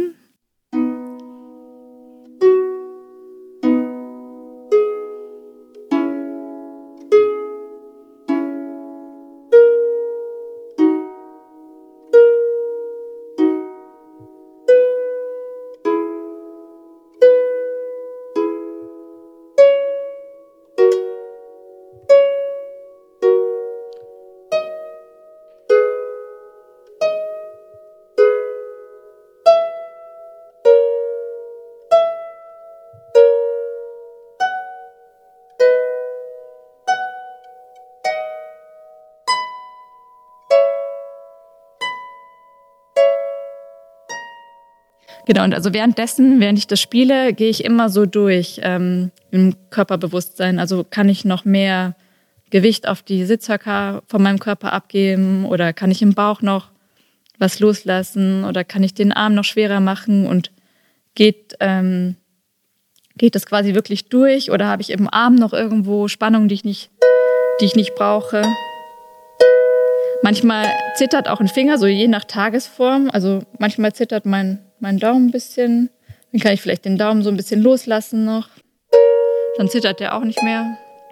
Genau, und also währenddessen, während ich das spiele, gehe ich immer so durch ähm, im Körperbewusstsein. Also kann ich noch mehr Gewicht auf die Sitzhöcker von meinem Körper abgeben oder kann ich im Bauch noch was loslassen oder kann ich den Arm noch schwerer machen und geht, ähm, geht das quasi wirklich durch oder habe ich im Arm noch irgendwo Spannung, die ich nicht, die ich nicht brauche. Manchmal zittert auch ein Finger, so je nach Tagesform. Also manchmal zittert mein, mein Daumen ein bisschen. Dann kann ich vielleicht den Daumen so ein bisschen loslassen noch. Dann zittert der auch nicht mehr.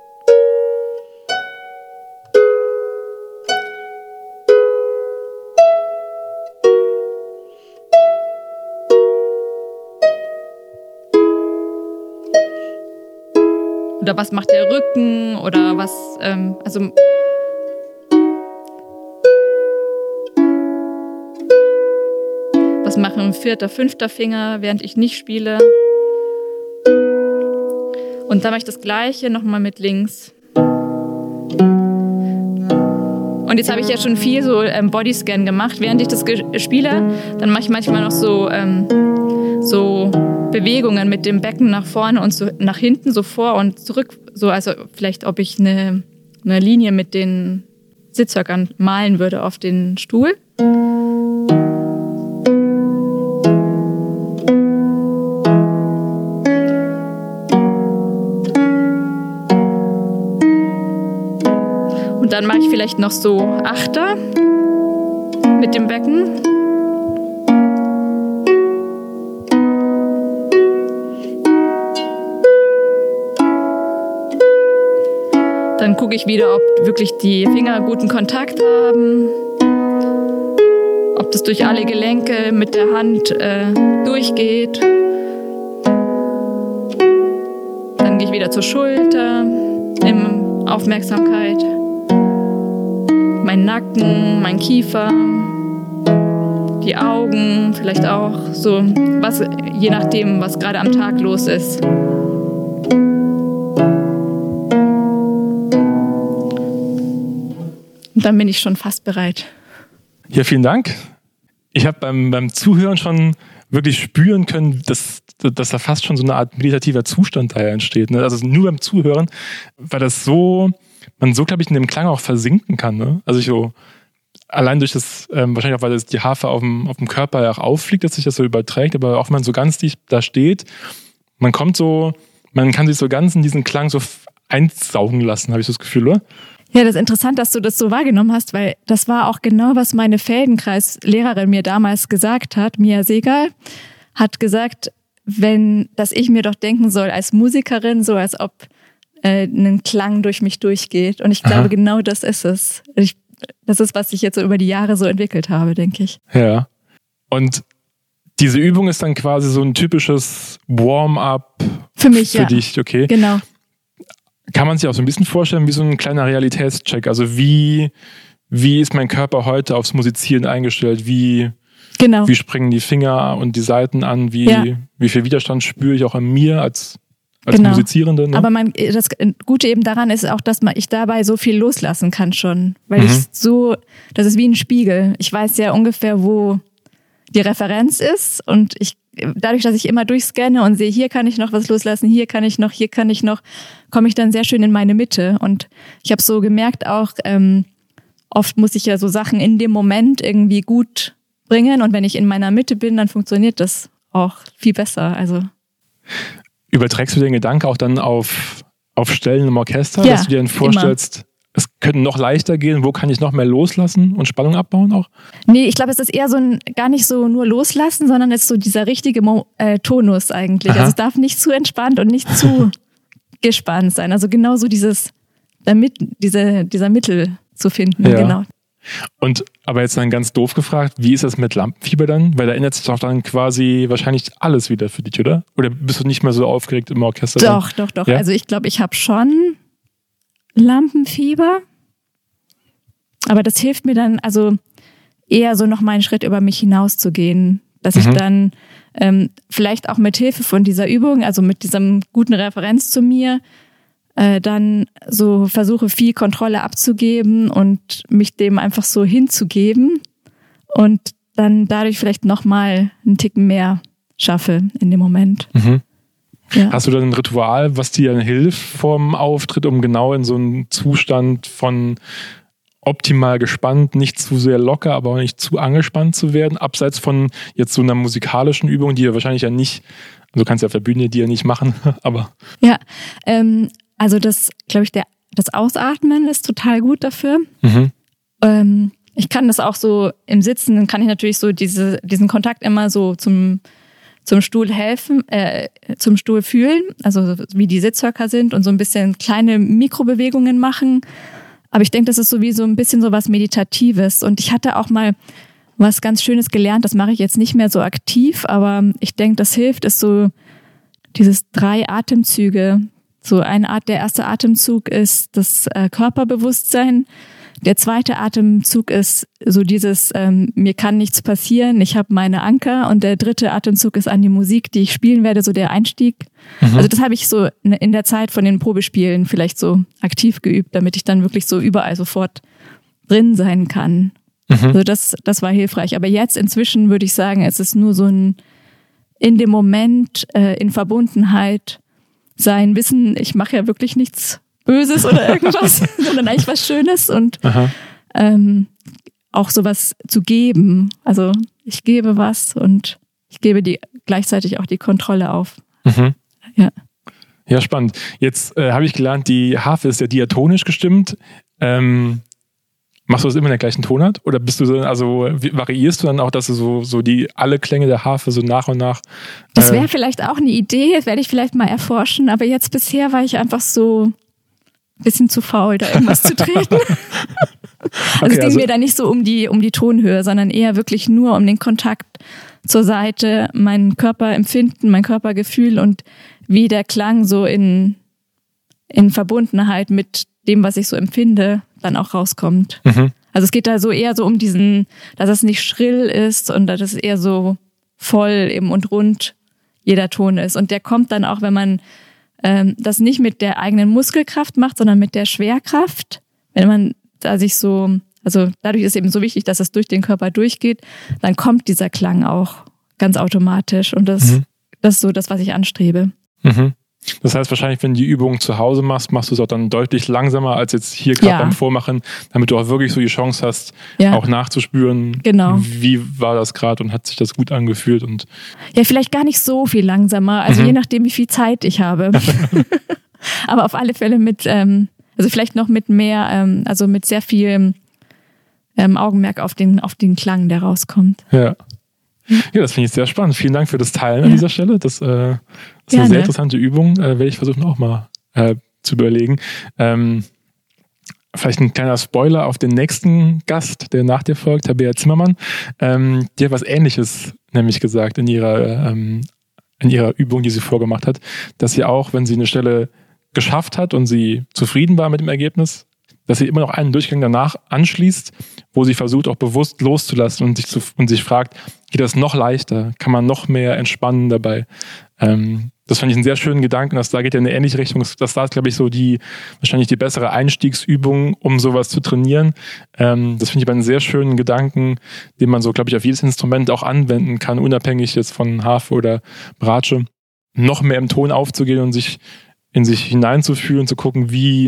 Oder was macht der Rücken oder was, ähm, also was machen ein vierter, fünfter Finger, während ich nicht spiele. Und dann mache ich das Gleiche nochmal mit links. Und jetzt habe ich ja schon viel so ähm, Bodyscan gemacht. Während ich das ge- spiele, dann mache ich manchmal noch so, ähm, so Bewegungen mit dem Becken nach vorne und so nach hinten, so vor und zurück. So, also vielleicht, ob ich eine, eine Linie mit den Sitzhöckern malen würde auf den Stuhl. Und dann mache ich vielleicht noch so Achter mit dem Becken. Dann gucke ich wieder, ob wirklich die Finger guten Kontakt haben, ob das durch alle Gelenke mit der Hand äh, durchgeht. Dann gehe ich wieder zur Schulter, in Aufmerksamkeit. Mein Nacken, mein Kiefer, die Augen, vielleicht auch so, was, je nachdem, was gerade am Tag los ist. dann bin ich schon fast bereit. Ja, vielen Dank. Ich habe beim, beim Zuhören schon wirklich spüren können, dass, dass da fast schon so eine Art meditativer Zustand daher entsteht. Ne? Also nur beim Zuhören, weil das so, man so, glaube ich, in dem Klang auch versinken kann. Ne? Also ich so, allein durch das, ähm, wahrscheinlich auch, weil das die Harfe auf dem, auf dem Körper ja auch auffliegt, dass sich das so überträgt, aber auch wenn man so ganz dicht da steht, man kommt so, man kann sich so ganz in diesen Klang so einsaugen lassen, habe ich so das Gefühl, oder? Ja, das ist interessant, dass du das so wahrgenommen hast, weil das war auch genau, was meine Feldenkreislehrerin mir damals gesagt hat. Mia Segal hat gesagt, wenn, dass ich mir doch denken soll als Musikerin, so als ob äh, ein Klang durch mich durchgeht. Und ich glaube, Aha. genau das ist es. Ich, das ist, was ich jetzt so über die Jahre so entwickelt habe, denke ich. Ja. Und diese Übung ist dann quasi so ein typisches Warm-up für mich, für ja. dich, okay? Genau. Kann man sich auch so ein bisschen vorstellen wie so ein kleiner Realitätscheck. Also wie, wie ist mein Körper heute aufs Musizieren eingestellt? Wie, genau. wie springen die Finger und die Saiten an? Wie, ja. wie viel Widerstand spüre ich auch an mir als, als genau. Musizierende? Ne? Aber man, das Gute eben daran ist auch, dass man, ich dabei so viel loslassen kann schon. Weil mhm. ich so, das ist wie ein Spiegel. Ich weiß ja ungefähr, wo die Referenz ist und ich dadurch, dass ich immer durchscanne und sehe, hier kann ich noch was loslassen, hier kann ich noch, hier kann ich noch, komme ich dann sehr schön in meine Mitte. Und ich habe so gemerkt auch, ähm, oft muss ich ja so Sachen in dem Moment irgendwie gut bringen und wenn ich in meiner Mitte bin, dann funktioniert das auch viel besser. Also überträgst du den Gedanken auch dann auf, auf Stellen im Orchester, ja, dass du dir dann vorstellst, immer. Es könnte noch leichter gehen, wo kann ich noch mehr loslassen und Spannung abbauen auch? Nee, ich glaube, es ist eher so ein, gar nicht so nur loslassen, sondern es ist so dieser richtige Mo- äh, Tonus eigentlich. Aha. Also es darf nicht zu entspannt und nicht zu gespannt sein. Also genau so dieses, damit, diese, dieser Mittel zu finden, ja. genau. Und aber jetzt dann ganz doof gefragt, wie ist das mit Lampenfieber dann? Weil da ändert sich doch dann quasi wahrscheinlich alles wieder für dich, oder? Oder bist du nicht mehr so aufgeregt im Orchester? Doch, dann? doch, doch. Ja? Also ich glaube, ich habe schon Lampenfieber, aber das hilft mir dann also eher so noch mal einen Schritt über mich hinaus zu gehen, dass mhm. ich dann ähm, vielleicht auch mit Hilfe von dieser Übung, also mit diesem guten Referenz zu mir, äh, dann so versuche viel Kontrolle abzugeben und mich dem einfach so hinzugeben und dann dadurch vielleicht noch mal einen Ticken mehr schaffe in dem Moment. Mhm. Ja. Hast du dann ein Ritual, was dir hilft vorm Auftritt, um genau in so einen Zustand von optimal gespannt, nicht zu sehr locker, aber auch nicht zu angespannt zu werden, abseits von jetzt so einer musikalischen Übung, die ja wahrscheinlich ja nicht, also du kannst ja auf der Bühne die ja nicht machen, aber... Ja, ähm, also das, glaube ich, der, das Ausatmen ist total gut dafür. Mhm. Ähm, ich kann das auch so im Sitzen, kann ich natürlich so diese, diesen Kontakt immer so zum zum Stuhl helfen, äh, zum Stuhl fühlen, also wie die Sitzhöcker sind und so ein bisschen kleine Mikrobewegungen machen. Aber ich denke, das ist so wie so ein bisschen so was Meditatives. Und ich hatte auch mal was ganz Schönes gelernt, das mache ich jetzt nicht mehr so aktiv, aber ich denke, das hilft, ist so dieses drei Atemzüge. So eine Art, der erste Atemzug ist das äh, Körperbewusstsein. Der zweite Atemzug ist so dieses, ähm, mir kann nichts passieren, ich habe meine Anker. Und der dritte Atemzug ist an die Musik, die ich spielen werde, so der Einstieg. Mhm. Also das habe ich so in der Zeit von den Probespielen vielleicht so aktiv geübt, damit ich dann wirklich so überall sofort drin sein kann. Mhm. Also das, das war hilfreich. Aber jetzt inzwischen würde ich sagen, es ist nur so ein in dem Moment äh, in Verbundenheit sein, wissen, ich mache ja wirklich nichts Böses oder irgendwas, sondern eigentlich was Schönes und ähm, auch sowas zu geben. Also ich gebe was und ich gebe die gleichzeitig auch die Kontrolle auf. Mhm. Ja. Ja, spannend. Jetzt äh, habe ich gelernt, die Harfe ist ja diatonisch gestimmt. Ähm, machst du das immer in der gleichen Tonart? Oder bist du so, also variierst du dann auch, dass du so, so die alle Klänge der Harfe so nach und nach. Äh das wäre vielleicht auch eine Idee, das werde ich vielleicht mal erforschen, aber jetzt bisher war ich einfach so ein bisschen zu faul, da irgendwas zu treten. Also okay, es ging also mir da nicht so um die, um die Tonhöhe, sondern eher wirklich nur um den Kontakt zur Seite, mein Körperempfinden, mein Körpergefühl und wie der Klang so in, in Verbundenheit mit dem, was ich so empfinde, dann auch rauskommt. Mhm. Also es geht da so eher so um diesen, dass es nicht schrill ist und dass es eher so voll eben und rund jeder Ton ist. Und der kommt dann auch, wenn man ähm, das nicht mit der eigenen Muskelkraft macht, sondern mit der Schwerkraft. Wenn man da sich so Also dadurch ist eben so wichtig, dass es durch den Körper durchgeht, dann kommt dieser Klang auch ganz automatisch und das, mhm. das ist so das, was ich anstrebe. Mhm. Das heißt wahrscheinlich, wenn du die Übung zu Hause machst, machst du es auch dann deutlich langsamer als jetzt hier gerade ja. beim Vormachen, damit du auch wirklich so die Chance hast, ja. auch nachzuspüren, genau. wie war das gerade und hat sich das gut angefühlt. Und ja, vielleicht gar nicht so viel langsamer, also mhm. je nachdem, wie viel Zeit ich habe. Aber auf alle Fälle mit, ähm, also vielleicht noch mit mehr, ähm, also mit sehr viel ähm, Augenmerk auf den, auf den Klang, der rauskommt. Ja. Ja, das finde ich sehr spannend. Vielen Dank für das Teilen ja. an dieser Stelle. Das, äh, das ist Gerne. Eine sehr interessante Übung. Äh, werde ich versuchen auch mal äh, zu überlegen. Ähm, vielleicht ein kleiner Spoiler auf den nächsten Gast, der nach dir folgt, Tabea Zimmermann. Ähm, die hat was Ähnliches nämlich gesagt in ihrer, ähm, in ihrer Übung, die sie vorgemacht hat, dass sie auch, wenn sie eine Stelle geschafft hat und sie zufrieden war mit dem Ergebnis, dass sie immer noch einen Durchgang danach anschließt, wo sie versucht, auch bewusst loszulassen und sich, zu, und sich fragt, geht das noch leichter? Kann man noch mehr entspannen dabei? Ähm, das fand ich einen sehr schönen Gedanken. Das da geht ja in eine ähnliche Richtung. Das da ist, glaube ich, so die wahrscheinlich die bessere Einstiegsübung, um sowas zu trainieren. Ähm, das finde ich aber einen sehr schönen Gedanken, den man so, glaube ich, auf jedes Instrument auch anwenden kann, unabhängig jetzt von Harfe oder Bratsche. Noch mehr im Ton aufzugehen und sich in sich hineinzufühlen, zu gucken, wie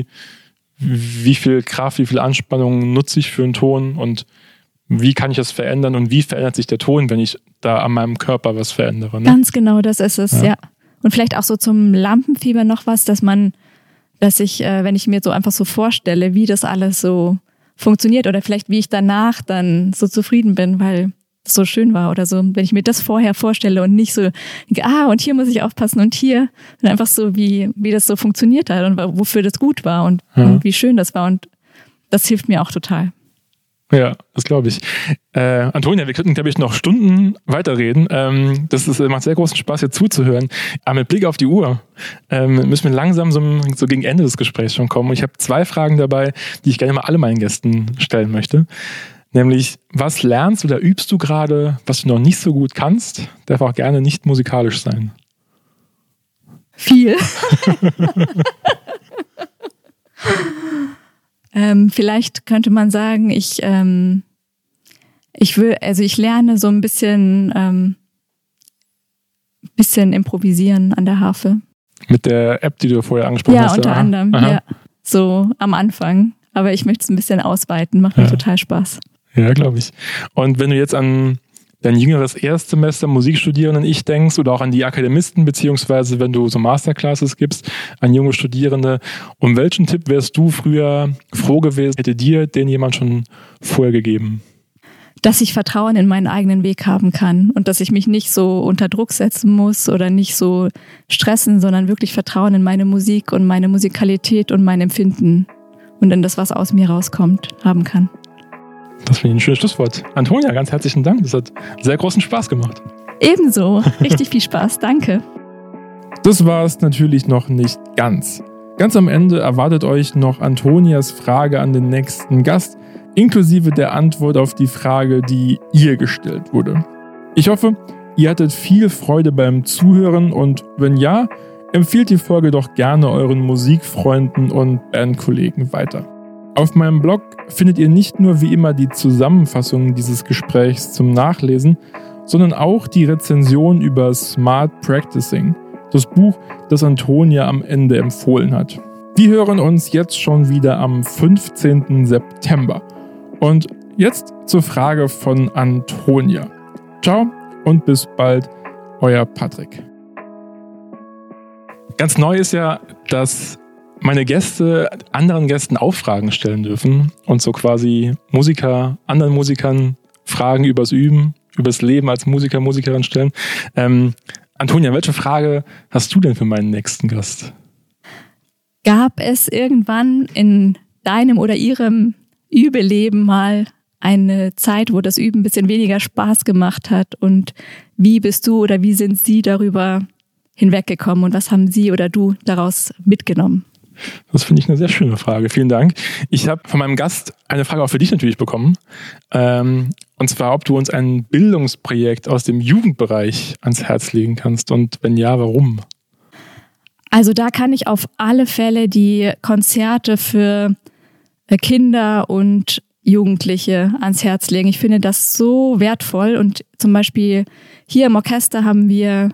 wie viel Kraft, wie viel Anspannung nutze ich für einen Ton und wie kann ich das verändern und wie verändert sich der Ton, wenn ich da an meinem Körper was verändere. Ne? Ganz genau, das ist es, ja. ja. Und vielleicht auch so zum Lampenfieber noch was, dass man, dass ich, äh, wenn ich mir so einfach so vorstelle, wie das alles so funktioniert oder vielleicht wie ich danach dann so zufrieden bin, weil es so schön war oder so. Wenn ich mir das vorher vorstelle und nicht so denke, ah, und hier muss ich aufpassen und hier. Und einfach so, wie, wie das so funktioniert hat und wofür das gut war und, ja. und wie schön das war. Und das hilft mir auch total. Ja, das glaube ich. Äh, Antonia, wir könnten, glaube ich, noch Stunden weiterreden. Ähm, das ist, macht sehr großen Spaß, hier zuzuhören. Aber mit Blick auf die Uhr ähm, müssen wir langsam so, so gegen Ende des Gesprächs schon kommen. Und ich habe zwei Fragen dabei, die ich gerne mal alle meinen Gästen stellen möchte. Nämlich, was lernst oder übst du gerade, was du noch nicht so gut kannst? Darf auch gerne nicht musikalisch sein. Viel. ähm, vielleicht könnte man sagen, ich, ähm, ich will, also ich lerne so ein bisschen, ähm, bisschen improvisieren an der Harfe. Mit der App, die du vorher angesprochen ja, hast? Unter ja, unter anderem, Aha. ja. So am Anfang. Aber ich möchte es ein bisschen ausweiten, macht mir ja. total Spaß. Ja, glaube ich. Und wenn du jetzt an dein jüngeres Erstsemester Musikstudierenden ich denkst oder auch an die Akademisten, beziehungsweise wenn du so Masterclasses gibst an junge Studierende, um welchen Tipp wärst du früher froh gewesen, hätte dir den jemand schon vorher gegeben? Dass ich Vertrauen in meinen eigenen Weg haben kann und dass ich mich nicht so unter Druck setzen muss oder nicht so stressen, sondern wirklich Vertrauen in meine Musik und meine Musikalität und mein Empfinden und in das, was aus mir rauskommt, haben kann. Das finde ich ein schönes Schlusswort. Antonia, ganz herzlichen Dank. Das hat sehr großen Spaß gemacht. Ebenso. Richtig viel Spaß. Danke. Das war es natürlich noch nicht ganz. Ganz am Ende erwartet euch noch Antonias Frage an den nächsten Gast, inklusive der Antwort auf die Frage, die ihr gestellt wurde. Ich hoffe, ihr hattet viel Freude beim Zuhören und wenn ja, empfiehlt die Folge doch gerne euren Musikfreunden und Bandkollegen weiter. Auf meinem Blog findet ihr nicht nur wie immer die Zusammenfassung dieses Gesprächs zum Nachlesen, sondern auch die Rezension über Smart Practicing, das Buch, das Antonia am Ende empfohlen hat. Wir hören uns jetzt schon wieder am fünfzehnten September. Und jetzt zur Frage von Antonia. Ciao und bis bald, euer Patrick. Ganz neu ist ja, dass meine Gäste anderen Gästen auch Fragen stellen dürfen und so quasi Musiker, anderen Musikern Fragen übers Üben, übers Leben als Musiker, Musikerin stellen. Ähm, Antonia, welche Frage hast du denn für meinen nächsten Gast? Gab es irgendwann in deinem oder ihrem Übeleben mal eine Zeit, wo das Üben ein bisschen weniger Spaß gemacht hat und wie bist du oder wie sind sie darüber hinweggekommen und was haben sie oder du daraus mitgenommen? Das finde ich eine sehr schöne Frage. Vielen Dank. Ich habe von meinem Gast eine Frage auch für dich natürlich bekommen. Ähm, und zwar, ob du uns ein Bildungsprojekt aus dem Jugendbereich ans Herz legen kannst und wenn ja, warum? Also da kann ich auf alle Fälle die Konzerte für Kinder und Jugendliche ans Herz legen. Ich finde das so wertvoll und zum Beispiel hier im Orchester haben wir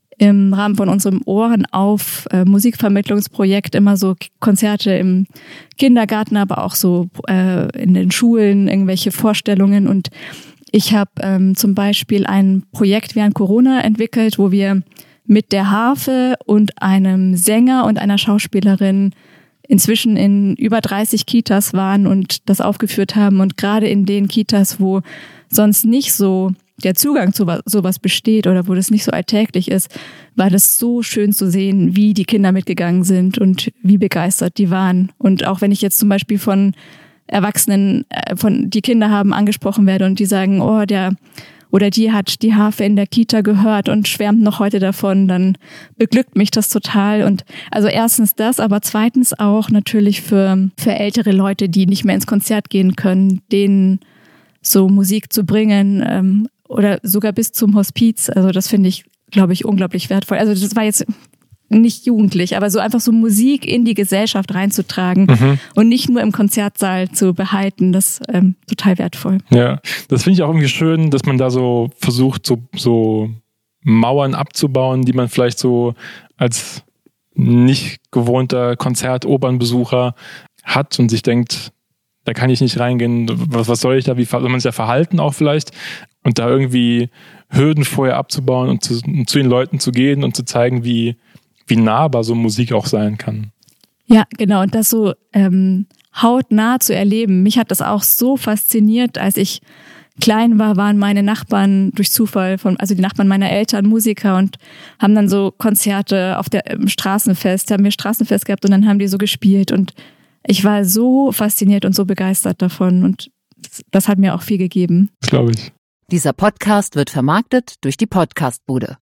im Rahmen von unserem Ohren auf äh, Musikvermittlungsprojekt immer so Konzerte im Kindergarten, aber auch so äh, in den Schulen, irgendwelche Vorstellungen. Und ich habe ähm, zum Beispiel ein Projekt während Corona entwickelt, wo wir mit der Harfe und einem Sänger und einer Schauspielerin inzwischen in über dreißig Kitas waren und das aufgeführt haben. Und gerade in den Kitas, wo sonst nicht so der Zugang zu sowas besteht oder wo das nicht so alltäglich ist, war das so schön zu sehen, wie die Kinder mitgegangen sind und wie begeistert die waren. Und auch wenn ich jetzt zum Beispiel von Erwachsenen, von die Kinder haben, angesprochen werde und die sagen, oh, der oder die hat die Harfe in der Kita gehört und schwärmt noch heute davon, dann beglückt mich das total. Und also erstens das, aber zweitens auch natürlich für, für ältere Leute, die nicht mehr ins Konzert gehen können, denen so Musik zu bringen, ähm, oder sogar bis zum Hospiz. Also das finde ich, glaube ich, unglaublich wertvoll. Also das war jetzt nicht jugendlich, aber so einfach so Musik in die Gesellschaft reinzutragen mhm. und nicht nur im Konzertsaal zu behalten, das ist ähm, total wertvoll. Ja, das finde ich auch irgendwie schön, dass man da so versucht, so, so Mauern abzubauen, die man vielleicht so als nicht gewohnter Konzertopernbesucher hat und sich denkt, da kann ich nicht reingehen, was, was soll ich da, wie soll man sich da verhalten auch vielleicht? Und da irgendwie Hürden vorher abzubauen und zu, und zu den Leuten zu gehen und zu zeigen, wie, wie nahbar so Musik auch sein kann. Ja, genau. Und das so ähm, hautnah zu erleben. Mich hat das auch so fasziniert, als ich klein war, waren meine Nachbarn durch Zufall, von, also die Nachbarn meiner Eltern Musiker und haben dann so Konzerte auf der im Straßenfest, haben wir Straßenfest gehabt und dann haben die so gespielt und ich war so fasziniert und so begeistert davon und das hat mir auch viel gegeben. Das glaube ich. Dieser Podcast wird vermarktet durch die Podcastbude.